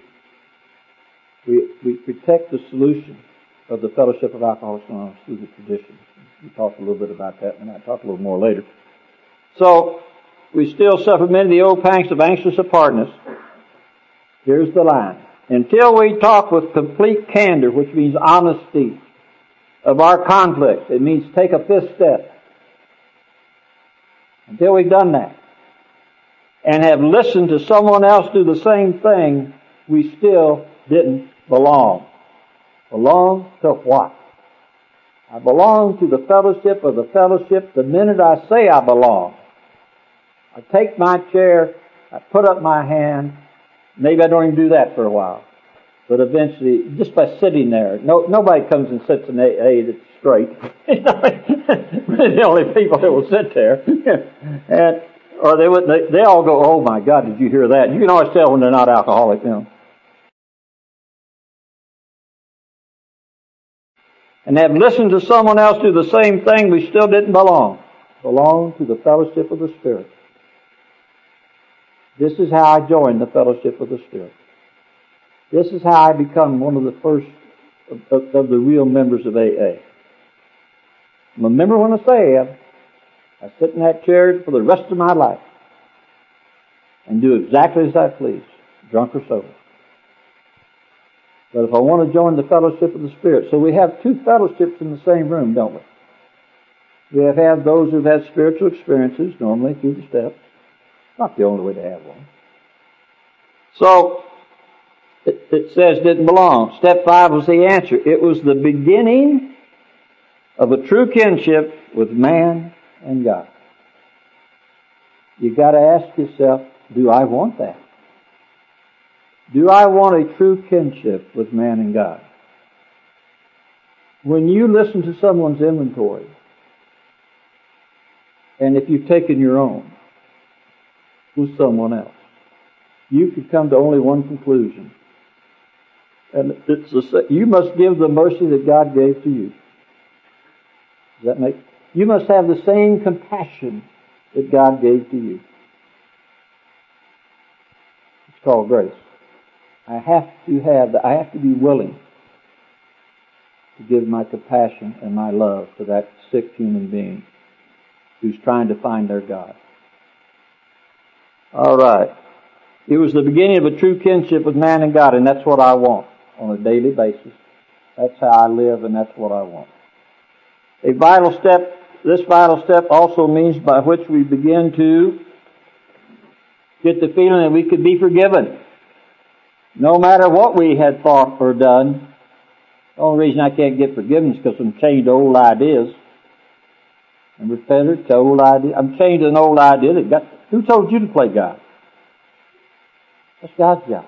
We protect the solution of the Fellowship of Alcoholics Anonymous through the traditions. We talked a little bit about that, and I'll talk a little more later. So, we still suffer many of the old pangs of anxious apartness. Here's the line. Until we talk with complete candor, which means honesty, of our conflicts, it means take a fifth step. Until we've done that, and have listened to someone else do the same thing, we still didn't belong. Belong to what? I belong to the fellowship of the fellowship the minute I say I belong. I take my chair, I put up my hand, maybe I don't even do that for a while. But eventually, just by sitting there, nobody comes and sits in AA that's straight. We're the only people that will sit there. Or they all go, oh my God, did you hear that? You can always tell when they're not alcoholic, you know. And have listened to someone else do the same thing, we still didn't belong. Belong to the fellowship of the Spirit. This is how I joined the fellowship of the Spirit. This is how I become one of the first of the real members of AA. I'm a member when I say I sit in that chair for the rest of my life and do exactly as I please, drunk or sober. But if I want to join the fellowship of the Spirit, so we have two fellowships in the same room, don't we? We have those who've had spiritual experiences, normally through the steps. Not the only way to have one. So, it says didn't belong. Step 5 was the answer. It was the beginning of a true kinship with man and God. You've got to ask yourself, do I want that? Do I want a true kinship with man and God? When you listen to someone's inventory, and if you've taken your own with someone else, you could come to only one conclusion. And you must give the mercy that God gave to you. Does that make? You must have the same compassion that God gave to you. It's called grace. I have to be willing to give my compassion and my love to that sick human being who's trying to find their God. All right. It was the beginning of a true kinship with man and God, and that's what I want on a daily basis. That's how I live, and that's what I want. This vital step also means by which we begin to get the feeling that we could be forgiven. No matter what we had thought or done. The only reason I can't get forgiveness is because I'm chained to old ideas. I'm fettered to old ideas. I'm chained to an old idea who told you to play God? That's God's job.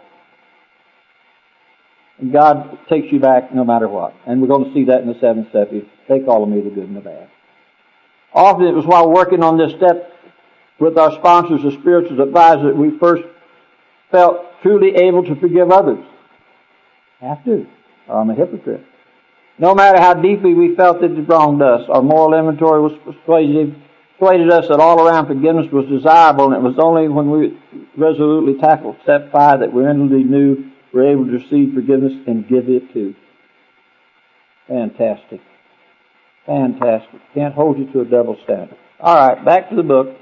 And God takes you back no matter what. And we're going to see that in the seventh step. Take all of me, the good and the bad. Often it was while working on this step with our sponsors, the spiritual advisors, that we first felt truly able to forgive others. Have to, or I'm a hypocrite. No matter how deeply we felt that it wronged us, our moral inventory was persuaded us that all around forgiveness was desirable, and it was only when we resolutely tackled step 5 that we inwardly knew we were able to receive forgiveness and give it too. Fantastic. Fantastic. Can't hold you to a double standard. All right, back to the book.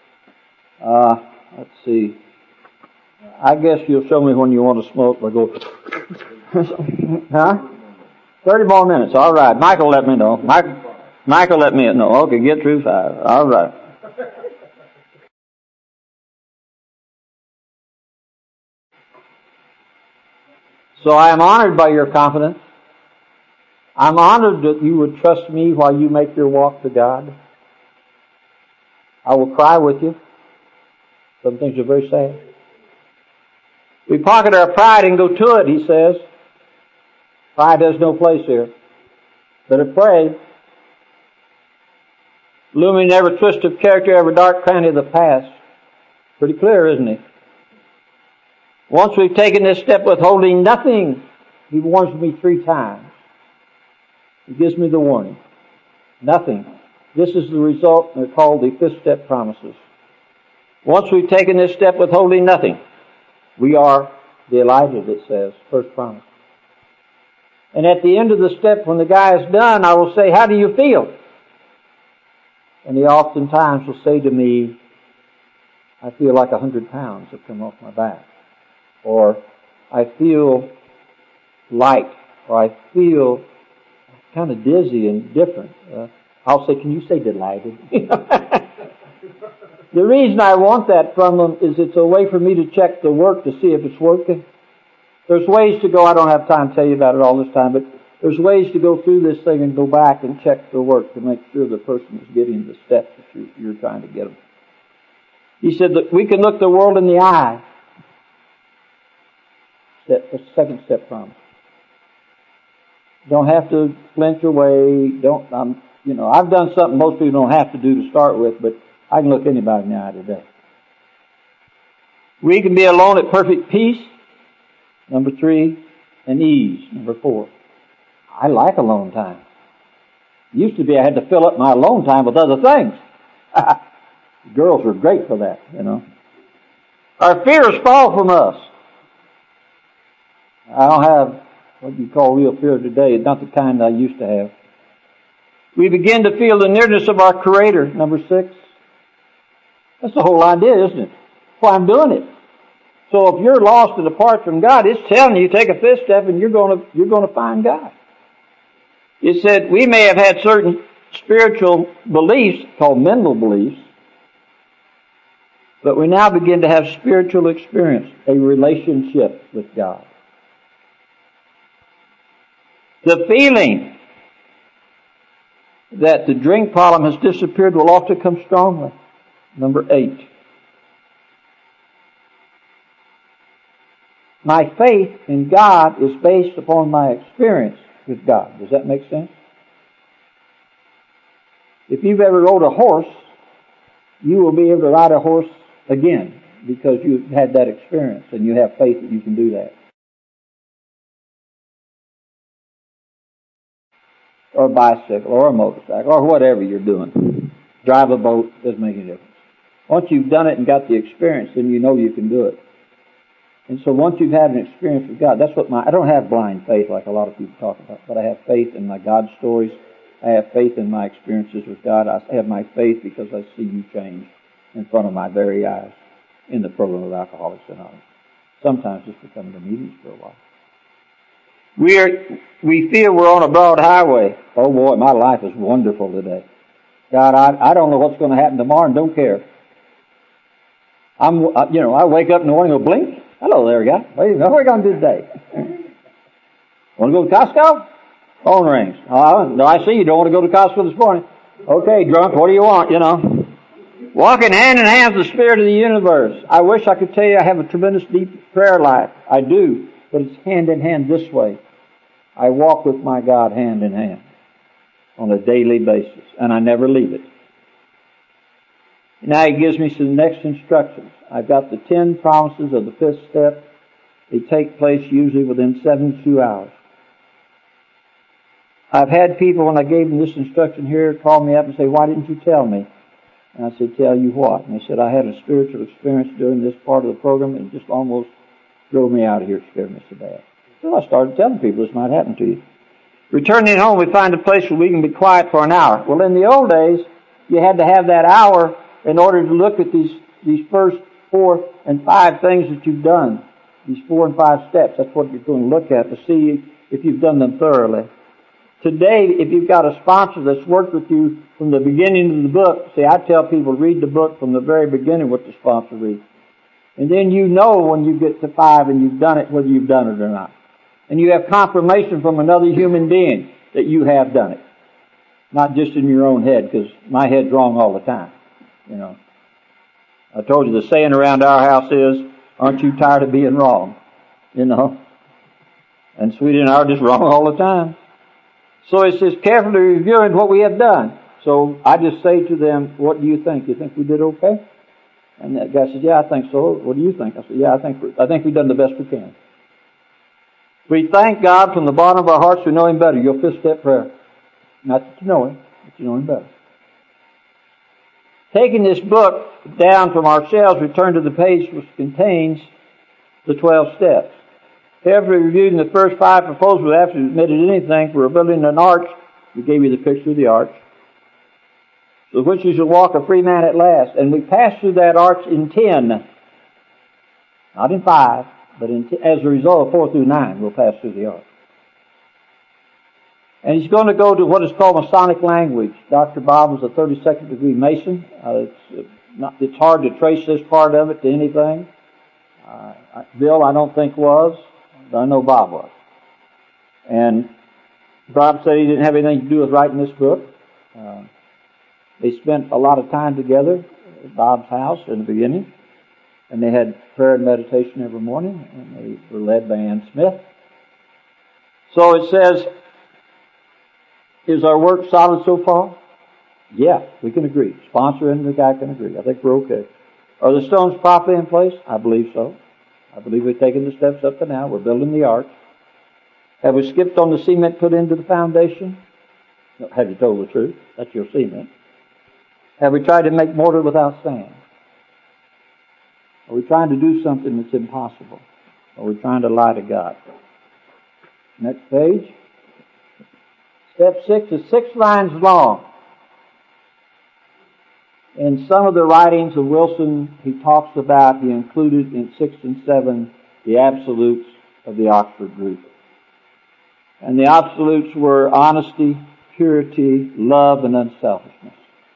Let's see. I guess you'll show me when you want to smoke. We'll go. Huh? 30 more minutes. All right. Michael let me know. Michael let me know. Okay, get through 5. All right. So I am honored by your confidence. I'm honored that you would trust me while you make your walk to God. I will cry with you. Some things are very sad. We pocket our pride and go to it, he says. Pride has no place here. Better pray. Looming every twist of character, every dark cranny of the past. Pretty clear, isn't it? Once we've taken this step withholding nothing, he warns me 3 times. He gives me the warning. Nothing. This is the result, and they're called the 5th step promises. Once we've taken this step withholding nothing, we are delighted, it says, first promise. And at the end of the step, when the guy is done, I will say, how do you feel? And he oftentimes will say to me, I feel like 100 pounds have come off my back. Or, I feel light. Or, I feel kind of dizzy and different. I'll say, can you say delighted? The reason I want that from them is it's a way for me to check the work to see if it's working. There's ways to go, I don't have time to tell you about it all this time, but there's ways to go through this thing and go back and check the work to make sure the person is getting the steps that you're trying to get them. He said that we can look the world in the eye. That's the 2nd step promise. Don't have to flinch away. I've done something most people don't have to do to start with, but I can look anybody in the eye today. We can be alone at perfect peace. Number 3, and ease. Number 4. I like alone time. It used to be I had to fill up my alone time with other things. Girls were great for that, Our fears fall from us. I don't have what you call real fear today. It's not the kind I used to have. We begin to feel the nearness of our Creator. Number 6. That's the whole idea, isn't it? That's why I'm doing it. So if you're lost and apart from God, it's telling you take a 5th step and you're going to find God. It said we may have had certain spiritual beliefs called mental beliefs, but we now begin to have spiritual experience, a relationship with God. The feeling that the drink problem has disappeared will often come strongly. Number 8. My faith in God is based upon my experience with God. Does that make sense? If you've ever rode a horse, you will be able to ride a horse again because you've had that experience and you have faith that you can do that. Or a bicycle or a motorcycle or whatever you're doing. Drive a boat, doesn't make any difference. Once you've done it and got the experience, then you know you can do it. And so once you've had an experience with God, that's what I don't have blind faith like a lot of people talk about, but I have faith in my God stories. I have faith in my experiences with God. I have my faith because I see you change in front of my very eyes in the program of Alcoholics Anonymous. Sometimes just to come to meetings for a while. We feel we're on a broad highway. Oh boy, my life is wonderful today. God, I don't know what's going to happen tomorrow and don't care. I wake up in the morning and go, blink. Hello there, guy. What are we going to do today? Want to go to Costco? Phone rings. No, I see you don't want to go to Costco this morning. Okay, drunk, what do you want, Walking hand in hand with the Spirit of the universe. I wish I could tell you I have a tremendous deep prayer life. I do, but it's hand in hand this way. I walk with my God hand in hand on a daily basis, and I never leave it. Now he gives me some next instructions. I've got the 10 promises of the 5th step. They take place usually within 72 hours. I've had people, when I gave them this instruction here, call me up and say, why didn't you tell me? And I said, tell you what? And they said, I had a spiritual experience during this part of the program and it just almost drove me out of here. It scared me so bad. So I started telling people this might happen to you. Returning home, we find a place where we can be quiet for an hour. Well, in the old days, you had to have that hour in order to look at these first 4 and 5 things that you've done. These 4 and 5 steps. That's what you're going to look at to see if you've done them thoroughly. Today, if you've got a sponsor that's worked with you from the beginning of the book, see, I tell people, read the book from the very beginning what the sponsor reads. And then you know when you get to 5 and you've done it, whether you've done it or not. And you have confirmation from another human being that you have done it. Not just in your own head, because my head's wrong all the time. I told you the saying around our house is, aren't you tired of being wrong? And Sweetie and I are just wrong all the time. So it says, carefully reviewing what we have done. So I just say to them, what do you think? You think we did okay? And that guy says, yeah, I think so. What do you think? I said, yeah, I think we've done the best we can. We thank God from the bottom of our hearts to know Him better. Your 5th step prayer. Not that you know Him, but you know Him better. Taking this book down from our shelves, we turn to the page which contains the 12 steps. Carefully reviewing the first 5 proposals after we admitted anything for building an arch. We gave you the picture of the arch. So which you shall walk a free man at last. And we pass through that arch in 10. Not in 5, but as a result of 4 through 9, we'll pass through the arch. And he's going to go to what is called Masonic language. Dr. Bob was a 32nd degree Mason. It's hard to trace this part of it to anything. Bill, I don't think was. I know Bob was. And Bob said he didn't have anything to do with writing this book. They spent a lot of time together at Bob's house in the beginning. And they had prayer and meditation every morning. And they were led by Ann Smith. So it says, is our work solid so far? Yeah, we can agree. Sponsor and the guy can agree. I think we're okay. Are the stones properly in place? I believe so. I believe we've taken the steps up to now. We're building the arch. Have we skipped on the cement put into the foundation? No, have you told the truth? That's your cement. Have we tried to make mortar without sand? Are we trying to do something that's impossible? Are we trying to lie to God? Next page. Step 6 is 6 lines long. In some of the writings of Wilson, he included in 6 and 7 the absolutes of the Oxford group. And the absolutes were honesty, purity, love, and unselfishness.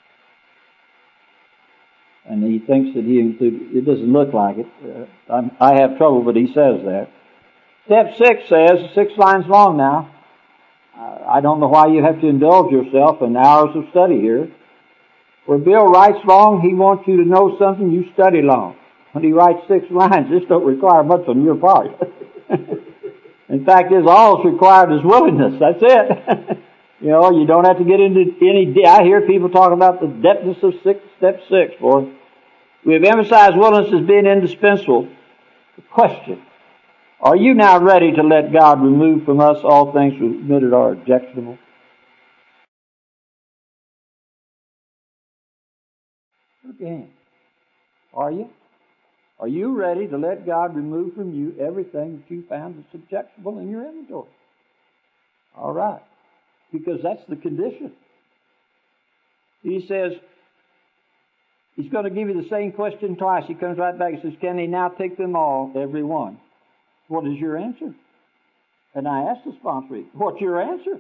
And he thinks that he included, it doesn't look like it. I have trouble, but he says that. Step 6 says, 6 lines long now. I don't know why you have to indulge yourself in hours of study here. When Bill writes long, he wants you to know something, you study long. When he writes 6 lines, this don't require much on your part. In fact, all that's required is willingness. That's it. You don't have to get into any... I hear people talk about the depthness of step 6, boy. We have emphasized willingness as being indispensable. The question, are you now ready to let God remove from us all things we admitted are objectionable? Look at him. Are you? Are you ready to let God remove from you everything that you found that's objectionable in your inventory? All right. Because that's the condition. He says, He's going to give you the same question twice. He comes right back and says, can He now take them all, every one? What is your answer? And I asked the sponsor, what's your answer?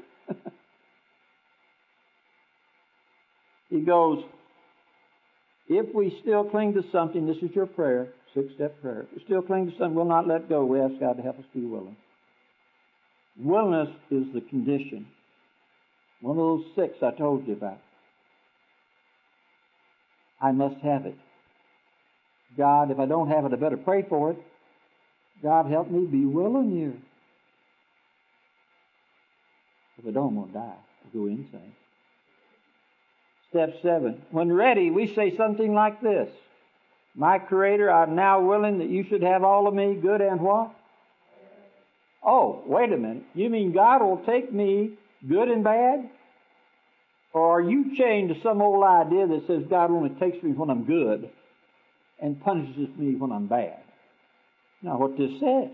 He goes, if we still cling to something, this is your prayer, 6-step prayer. If we still cling to something, we'll not let go. We ask God to help us be willing. Willingness is the condition. One of those 6 I told you about. I must have it. God, if I don't have it, I better pray for it. God, help me be willing here. If I don't, I'm going to die. I'll go insane. Step 7. When ready, we say something like this. My Creator, I'm now willing that you should have all of me, good and what? Oh, wait a minute. You mean God will take me, good and bad? Or are you chained to some old idea that says God only takes me when I'm good and punishes me when I'm bad? Now, what this says,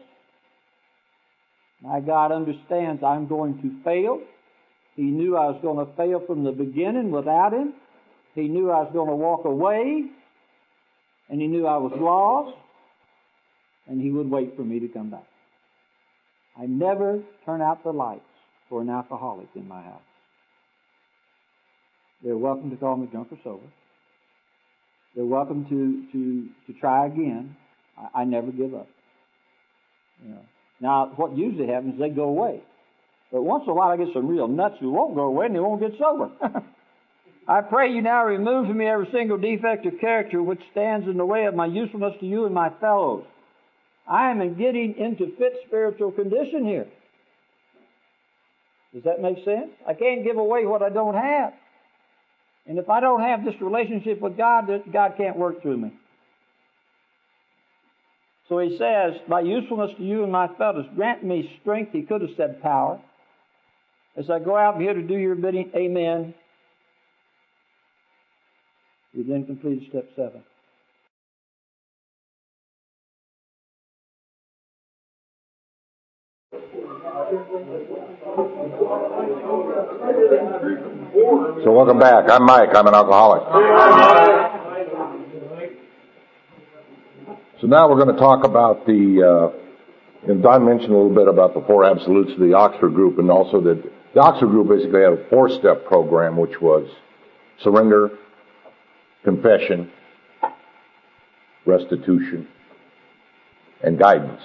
my God understands I'm going to fail. He knew I was going to fail from the beginning without Him. He knew I was going to walk away. And He knew I was lost. And He would wait for me to come back. I never turn out the lights for an alcoholic in my house. They're welcome to call me drunk or sober. They're welcome to try again. I never give up. You know. Now, what usually happens is they go away. But once in a while I get some real nuts who won't go away and they won't get sober. I pray you now remove from me every single defect of character which stands in the way of my usefulness to you and my fellows. I am getting into fit spiritual condition here. Does that make sense? I can't give away what I don't have. And if I don't have this relationship with God, God can't work through me. So he says, my usefulness to you and my fellows, grant me strength. He could have said power. As I go out here to do your bidding, amen. You then completed step 7. So welcome back. I'm Mike. I'm an alcoholic. So now we're going to talk about and Don mentioned a little bit about the 4 absolutes of the Oxford group, and also that the Oxford group basically had a 4-step program, which was surrender, confession, restitution, and guidance.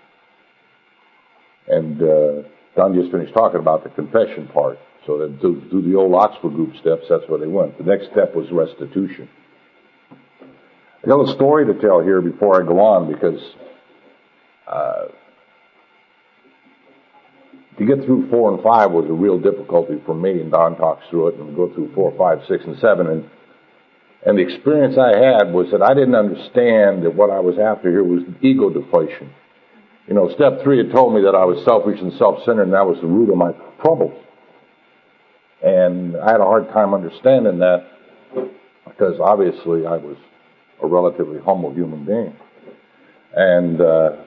And Don just finished talking about the confession part. So that through the old Oxford group steps, that's where they went. The next step was restitution. I got a story to tell here before I go on, because to get through 4 and 5 was a real difficulty for me, and Don talks through it, and go through 4, 5, 6, and 7. And the experience I had was that I didn't understand that what I was after here was ego deflation. You know, step 3 had told me that I was selfish and self-centered, and that was the root of my troubles. And I had a hard time understanding that, because obviously I was a relatively humble human being. And,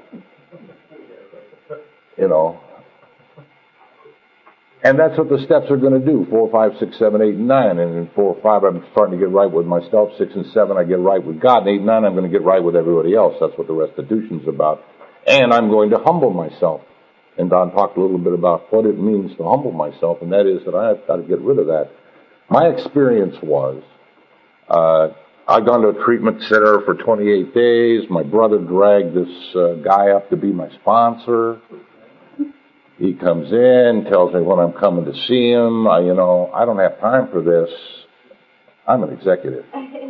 and that's what the steps are going to do, 4, 5, 6, 7, 8, and 9. And in 4, 5, I'm starting to get right with myself. 6 and 7, I get right with God. And 8 and 9, I'm going to get right with everybody else. That's what the restitution's about. And I'm going to humble myself. And Don talked a little bit about what it means to humble myself, and that is that I've got to get rid of that. My experience was, I'd gone to a treatment center for 28 days. My brother dragged this guy up to be my sponsor. He comes in, tells me when I'm coming to see him. I don't have time for this. I'm an executive.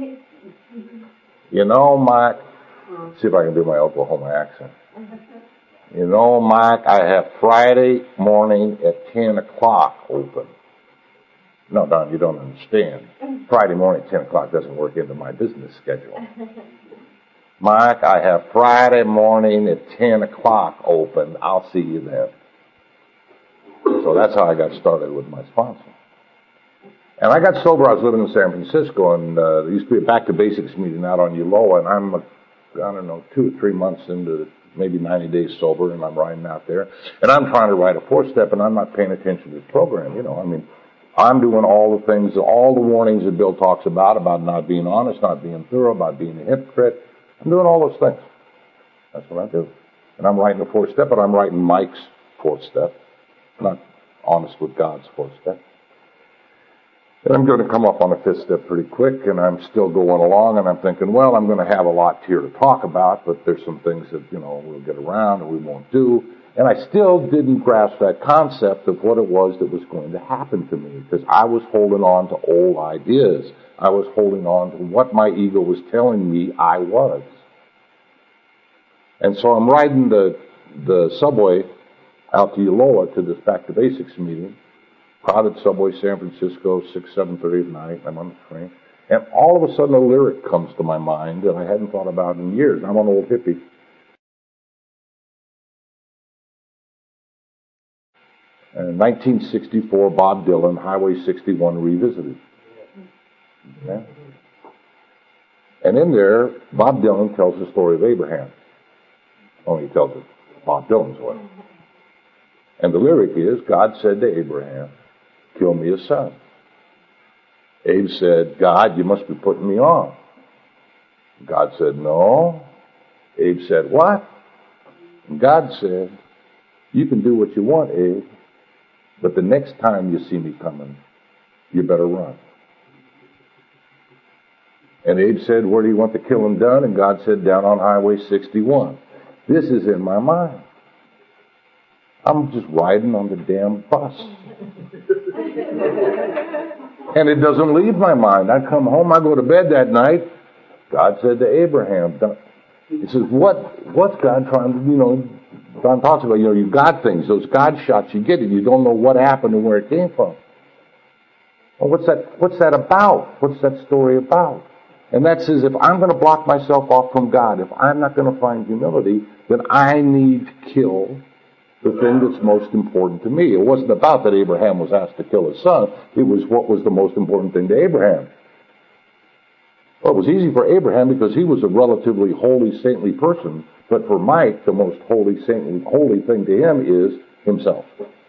Mike, see if I can do my Oklahoma accent. Mike, I have Friday morning at 10 o'clock open. No, Don, you don't understand. Friday morning at 10 o'clock doesn't work into my business schedule. Mike, I have Friday morning at 10 o'clock open. I'll see you then. So that's how I got started with my sponsor. And I got sober. I was living in San Francisco, and there used to be a Back to Basics meeting out on Ulloa, and I'm, 2 or 3 months into maybe 90 days sober, and I'm riding out there, and I'm trying to write a 4-step, and I'm not paying attention to the program. I'm doing all the things, all the warnings that Bill talks about not being honest, not being thorough, about being a hypocrite. I'm doing all those things. That's what I do. And I'm writing a 4-step, but I'm writing Mike's 4th-step, not honest with God's 4th-step. And I'm going to come up on a 5th step pretty quick, and I'm still going along, and I'm thinking, well, I'm going to have a lot here to talk about, but there's some things that, we'll get around and we won't do. And I still didn't grasp that concept of what it was that was going to happen to me, because I was holding on to old ideas. I was holding on to what my ego was telling me I was. And so I'm riding the subway out to Ulloa to this Back to Basics meeting. Crowded subway, San Francisco, 7:30 at night. I'm on the train. And all of a sudden a lyric comes to my mind that I hadn't thought about in years. I'm an old hippie. And in 1964, Bob Dylan, Highway 61 Revisited. Okay? And in there, Bob Dylan tells the story of Abraham. Only he tells it Bob Dylan's way. And the lyric is, God said to Abraham, kill me a son. Abe said, God, you must be putting me on. God said, no. Abe said, what? And God said, you can do what you want, Abe, but the next time you see me coming, you better run. And Abe said, where do you want the killing done? And God said, down on Highway 61. This is in my mind. I'm just riding on the damn bus. And it doesn't leave my mind. I come home, I go to bed that night. God said to Abraham, he says, what's God trying to, Don talks about, you got things, those God shots you get, and you don't know what happened and where it came from. Well, what's that about? What's that story about? And that says, if I'm going to block myself off from God, if I'm not going to find humility, then I need to kill the thing that's most important to me. It wasn't about that Abraham was asked to kill his son. It was what was the most important thing to Abraham. Well, it was easy for Abraham because he was a relatively holy, saintly person. But for Mike, the most holy thing to him is himself.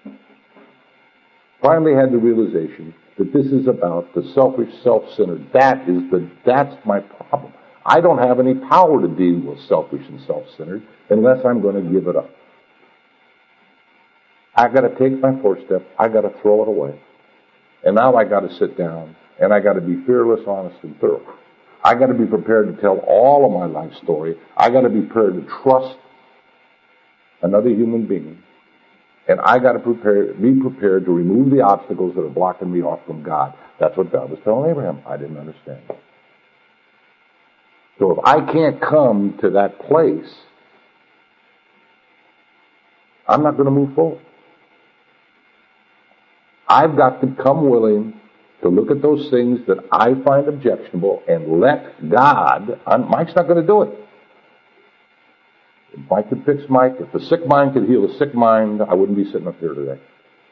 Finally had the realization that this is about the selfish, self-centered. That's my problem. I don't have any power to deal with selfish and self-centered unless I'm going to give it up. I got to take my 4-step. I got to throw it away. And now I got to sit down and I got to be fearless, honest, and thorough. I got to be prepared to tell all of my life story. I got to be prepared to trust another human being. And I got to be prepared to remove the obstacles that are blocking me off from God. That's what God was telling Abraham. I didn't understand. So if I can't come to that place, I'm not going to move forward. I've got to come willing to look at those things that I find objectionable and let God. Mike's not going to do it. If Mike could fix Mike, if the sick mind could heal a sick mind, I wouldn't be sitting up here today.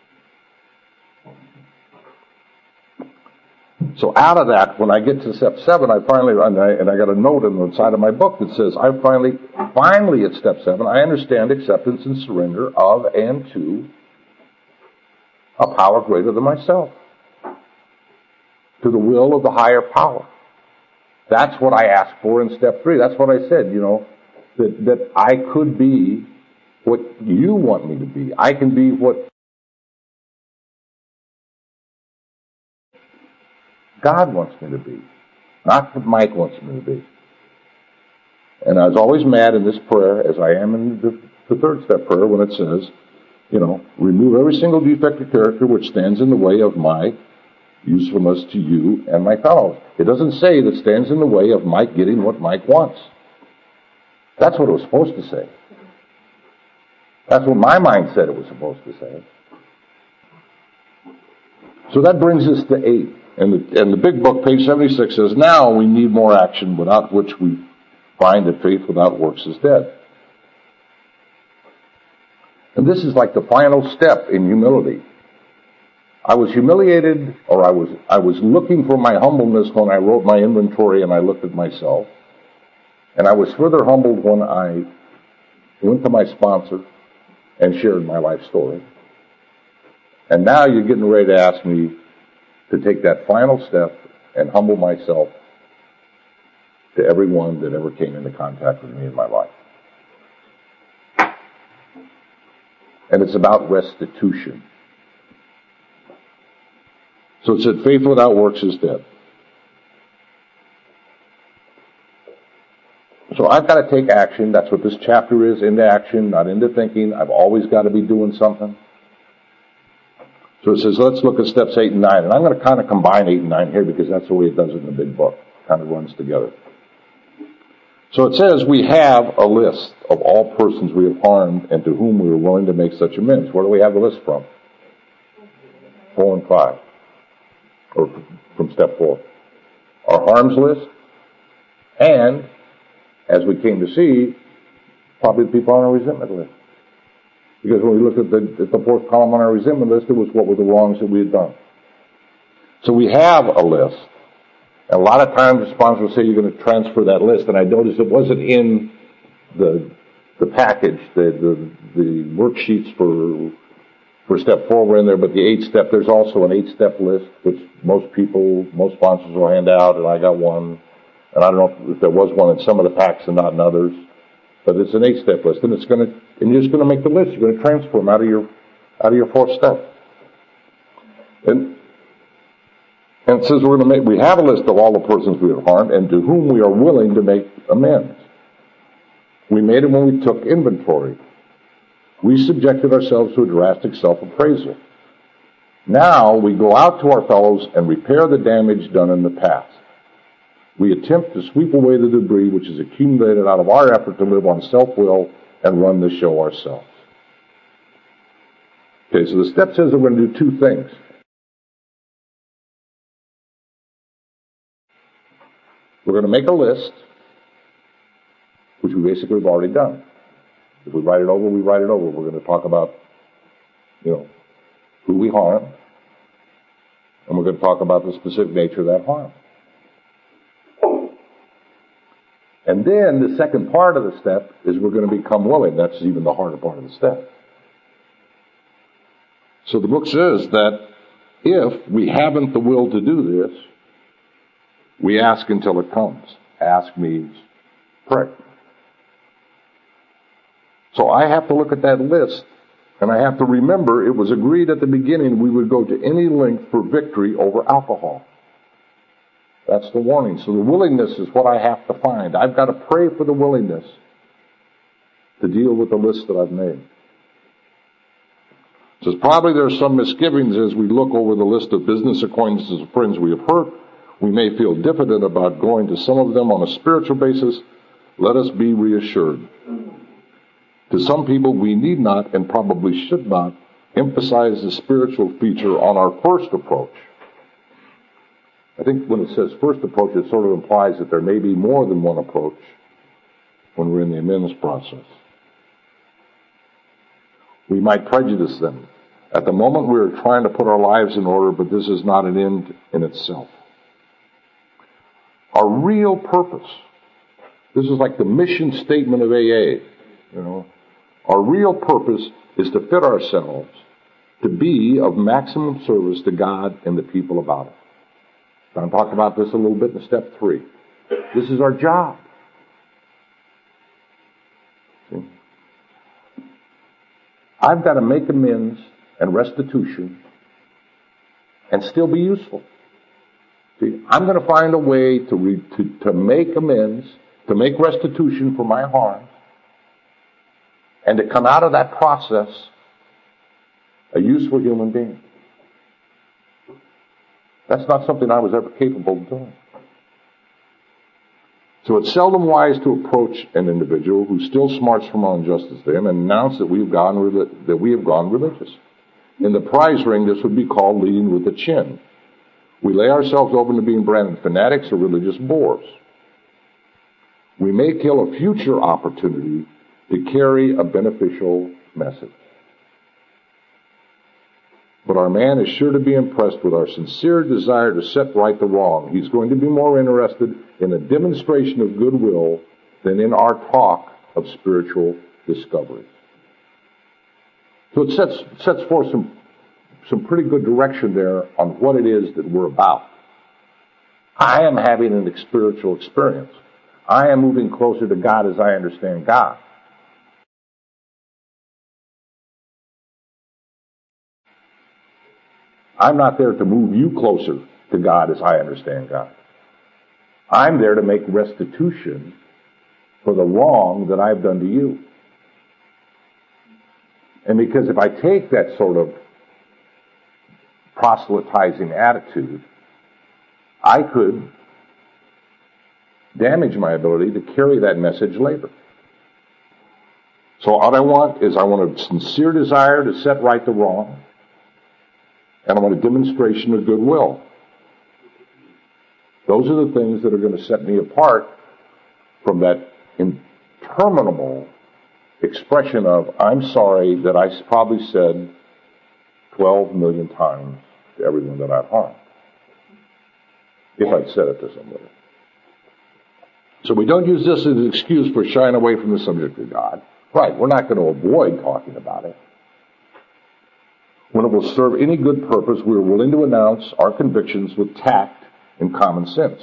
So out of that, when I get to step 7, I finally, and I got a note on the side of my book that says, I finally at step 7, I understand acceptance and surrender of and to a power greater than myself. To the will of the higher power. That's what I asked for in step 3. That's what I said, that I could be what you want me to be. I can be what God wants me to be, not what Mike wants me to be. And I was always mad in this prayer, as I am in the 3rd step prayer, when it says, remove every single defect of character which stands in the way of my usefulness to you and my fellows. It doesn't say that stands in the way of Mike getting what Mike wants. That's what it was supposed to say. That's what my mind said it was supposed to say. So that brings us to 8. And the big book, page 76, says, now we need more action, without which we find that faith without works is dead. And this is like the final step in humility. I was humiliated, or I was looking for my humbleness when I wrote my inventory and I looked at myself. And I was further humbled when I went to my sponsor and shared my life story. And now you're getting ready to ask me to take that final step and humble myself to everyone that ever came into contact with me in my life. And it's about restitution. So it said, faith without works is dead. So I've got to take action. That's what this chapter is, into action, not into thinking. I've always got to be doing something. So it says, let's look at steps 8 and 9. And I'm going to kind of combine 8 and 9 here because that's the way it does it in the big book. It kind of runs together. So it says, we have a list of all persons we have harmed and to whom we are willing to make such amends. Where do we have the list from? 4 and 5. Or from step 4. Our harms list, and, as we came to see, probably the people on our resentment list. Because when we look at the fourth column on our resentment list, it was what were the wrongs that we had done. So we have a list. And a lot of times the sponsor will say you're going to transfer that list, and I noticed it wasn't in the package, the worksheets for step 4 were in there, but the 8-step, there's also an 8-step list, which most sponsors will hand out, and I got one. And I don't know if there was one in some of the packs and not in others. But it's an 8-step list, and you're just going to make the list. You're going to transfer them out of your 4th step. And it says we have a list of all the persons we have harmed and to whom we are willing to make amends. We made it when we took inventory. We subjected ourselves to a drastic self-appraisal. Now we go out to our fellows and repair the damage done in the past. We attempt to sweep away the debris which is accumulated out of our effort to live on self-will and run the show ourselves. Okay, so the step says that we're going to do 2 things. We're going to make a list, which we basically have already done. If we write it over, we write it over. We're going to talk about, who we harm, and we're going to talk about the specific nature of that harm. And then the second part of the step is we're going to become willing. That's even the harder part of the step. So the book says that if we haven't the will to do this, we ask until it comes. Ask means pray. So I have to look at that list, and I have to remember it was agreed at the beginning we would go to any length for victory over alcohol. That's the warning. So the willingness is what I have to find. I've got to pray for the willingness to deal with the list that I've made. It says probably there are some misgivings as we look over the list of business acquaintances and friends we have hurt. We may feel diffident about going to some of them on a spiritual basis. Let us be reassured. To some people, we need not and probably should not emphasize the spiritual feature on our first approach. I think when it says first approach, it sort of implies that there may be more than one approach when we're in the amends process. We might prejudice them. At the moment, we are trying to put our lives in order, but this is not an end in itself. Our real purpose, this is like the mission statement of AA, Our real purpose is to fit ourselves to be of maximum service to God and the people about us. I'm talking about this a little bit in step 3. This is our job. See? I've got to make amends and restitution and still be useful. See, I'm going to find a way to make amends, to make restitution for my harm, and to come out of that process a useful human being. That's not something I was ever capable of doing. So it's seldom wise to approach an individual who still smarts from our injustice to him and announce that we have gone religious. In the prize ring, this would be called leading with the chin. We lay ourselves open to being branded fanatics or religious bores. We may kill a future opportunity to carry a beneficial message. But our man is sure to be impressed with our sincere desire to set right the wrong. He's going to be more interested in a demonstration of goodwill than in our talk of spiritual discoveries. So it sets forth some pretty good direction there on what it is that we're about. I am having an spiritual experience. I am moving closer to God as I understand God. I'm not there to move you closer to God as I understand God. I'm there to make restitution for the wrong that I've done to you. And because if I take that sort of proselytizing attitude, I could damage my ability to carry that message later. So what I want a sincere desire to set right the wrong, and I want a demonstration of goodwill. Those are the things that are going to set me apart from that interminable expression of, I'm sorry that I probably said 12 million times to everyone that I've harmed. If I'd said it to somebody. So we don't use this as an excuse for shying away from the subject of God. Right, we're not going to avoid talking about it. When it will serve any good purpose, we are willing to announce our convictions with tact and common sense.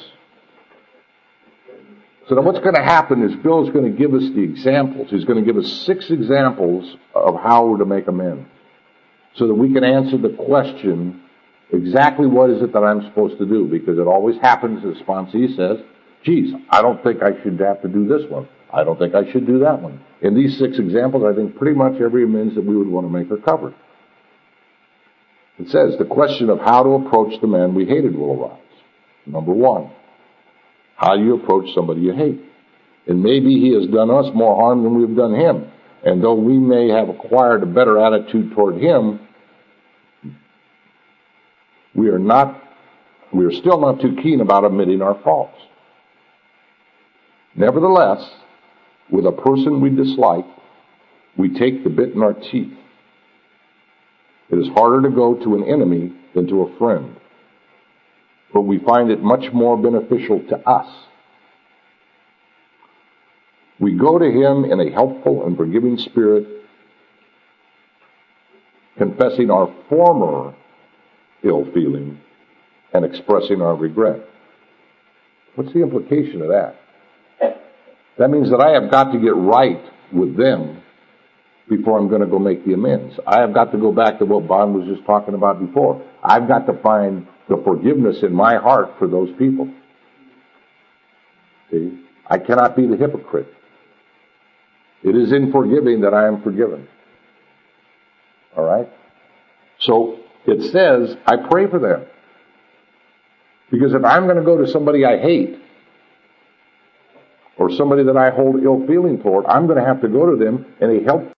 So now what's going to happen is Bill's going to give us the examples. He's going to give us 6 examples of how we're to make amends, so that we can answer the question, exactly what is it that I'm supposed to do? Because it always happens, as sponsee says, geez, I don't think I should have to do this one. I don't think I should do that one. In these 6 examples, I think pretty much every amends that we would want to make are covered. It says, the question of how to approach the man we hated will arise. Number 1, how do you approach somebody you hate? And maybe he has done us more harm than we've done him. And though we may have acquired a better attitude toward him, we are still not too keen about admitting our faults. Nevertheless, with a person we dislike, we take the bit in our teeth. It is harder to go to an enemy than to a friend, but we find it much more beneficial to us. We go to him in a helpful and forgiving spirit, confessing our former ill feeling and expressing our regret. What's the implication of that? That means that I have got to get right with them before I'm going to go make the amends. I have got to go back to what Bob was just talking about before. I've got to find the forgiveness in my heart for those people. See? I cannot be the hypocrite. It is in forgiving that I am forgiven. All right? So it says, I pray for them. Because if I'm going to go to somebody I hate, or somebody that I hold ill feeling toward, I'm going to have to go to them in a helpful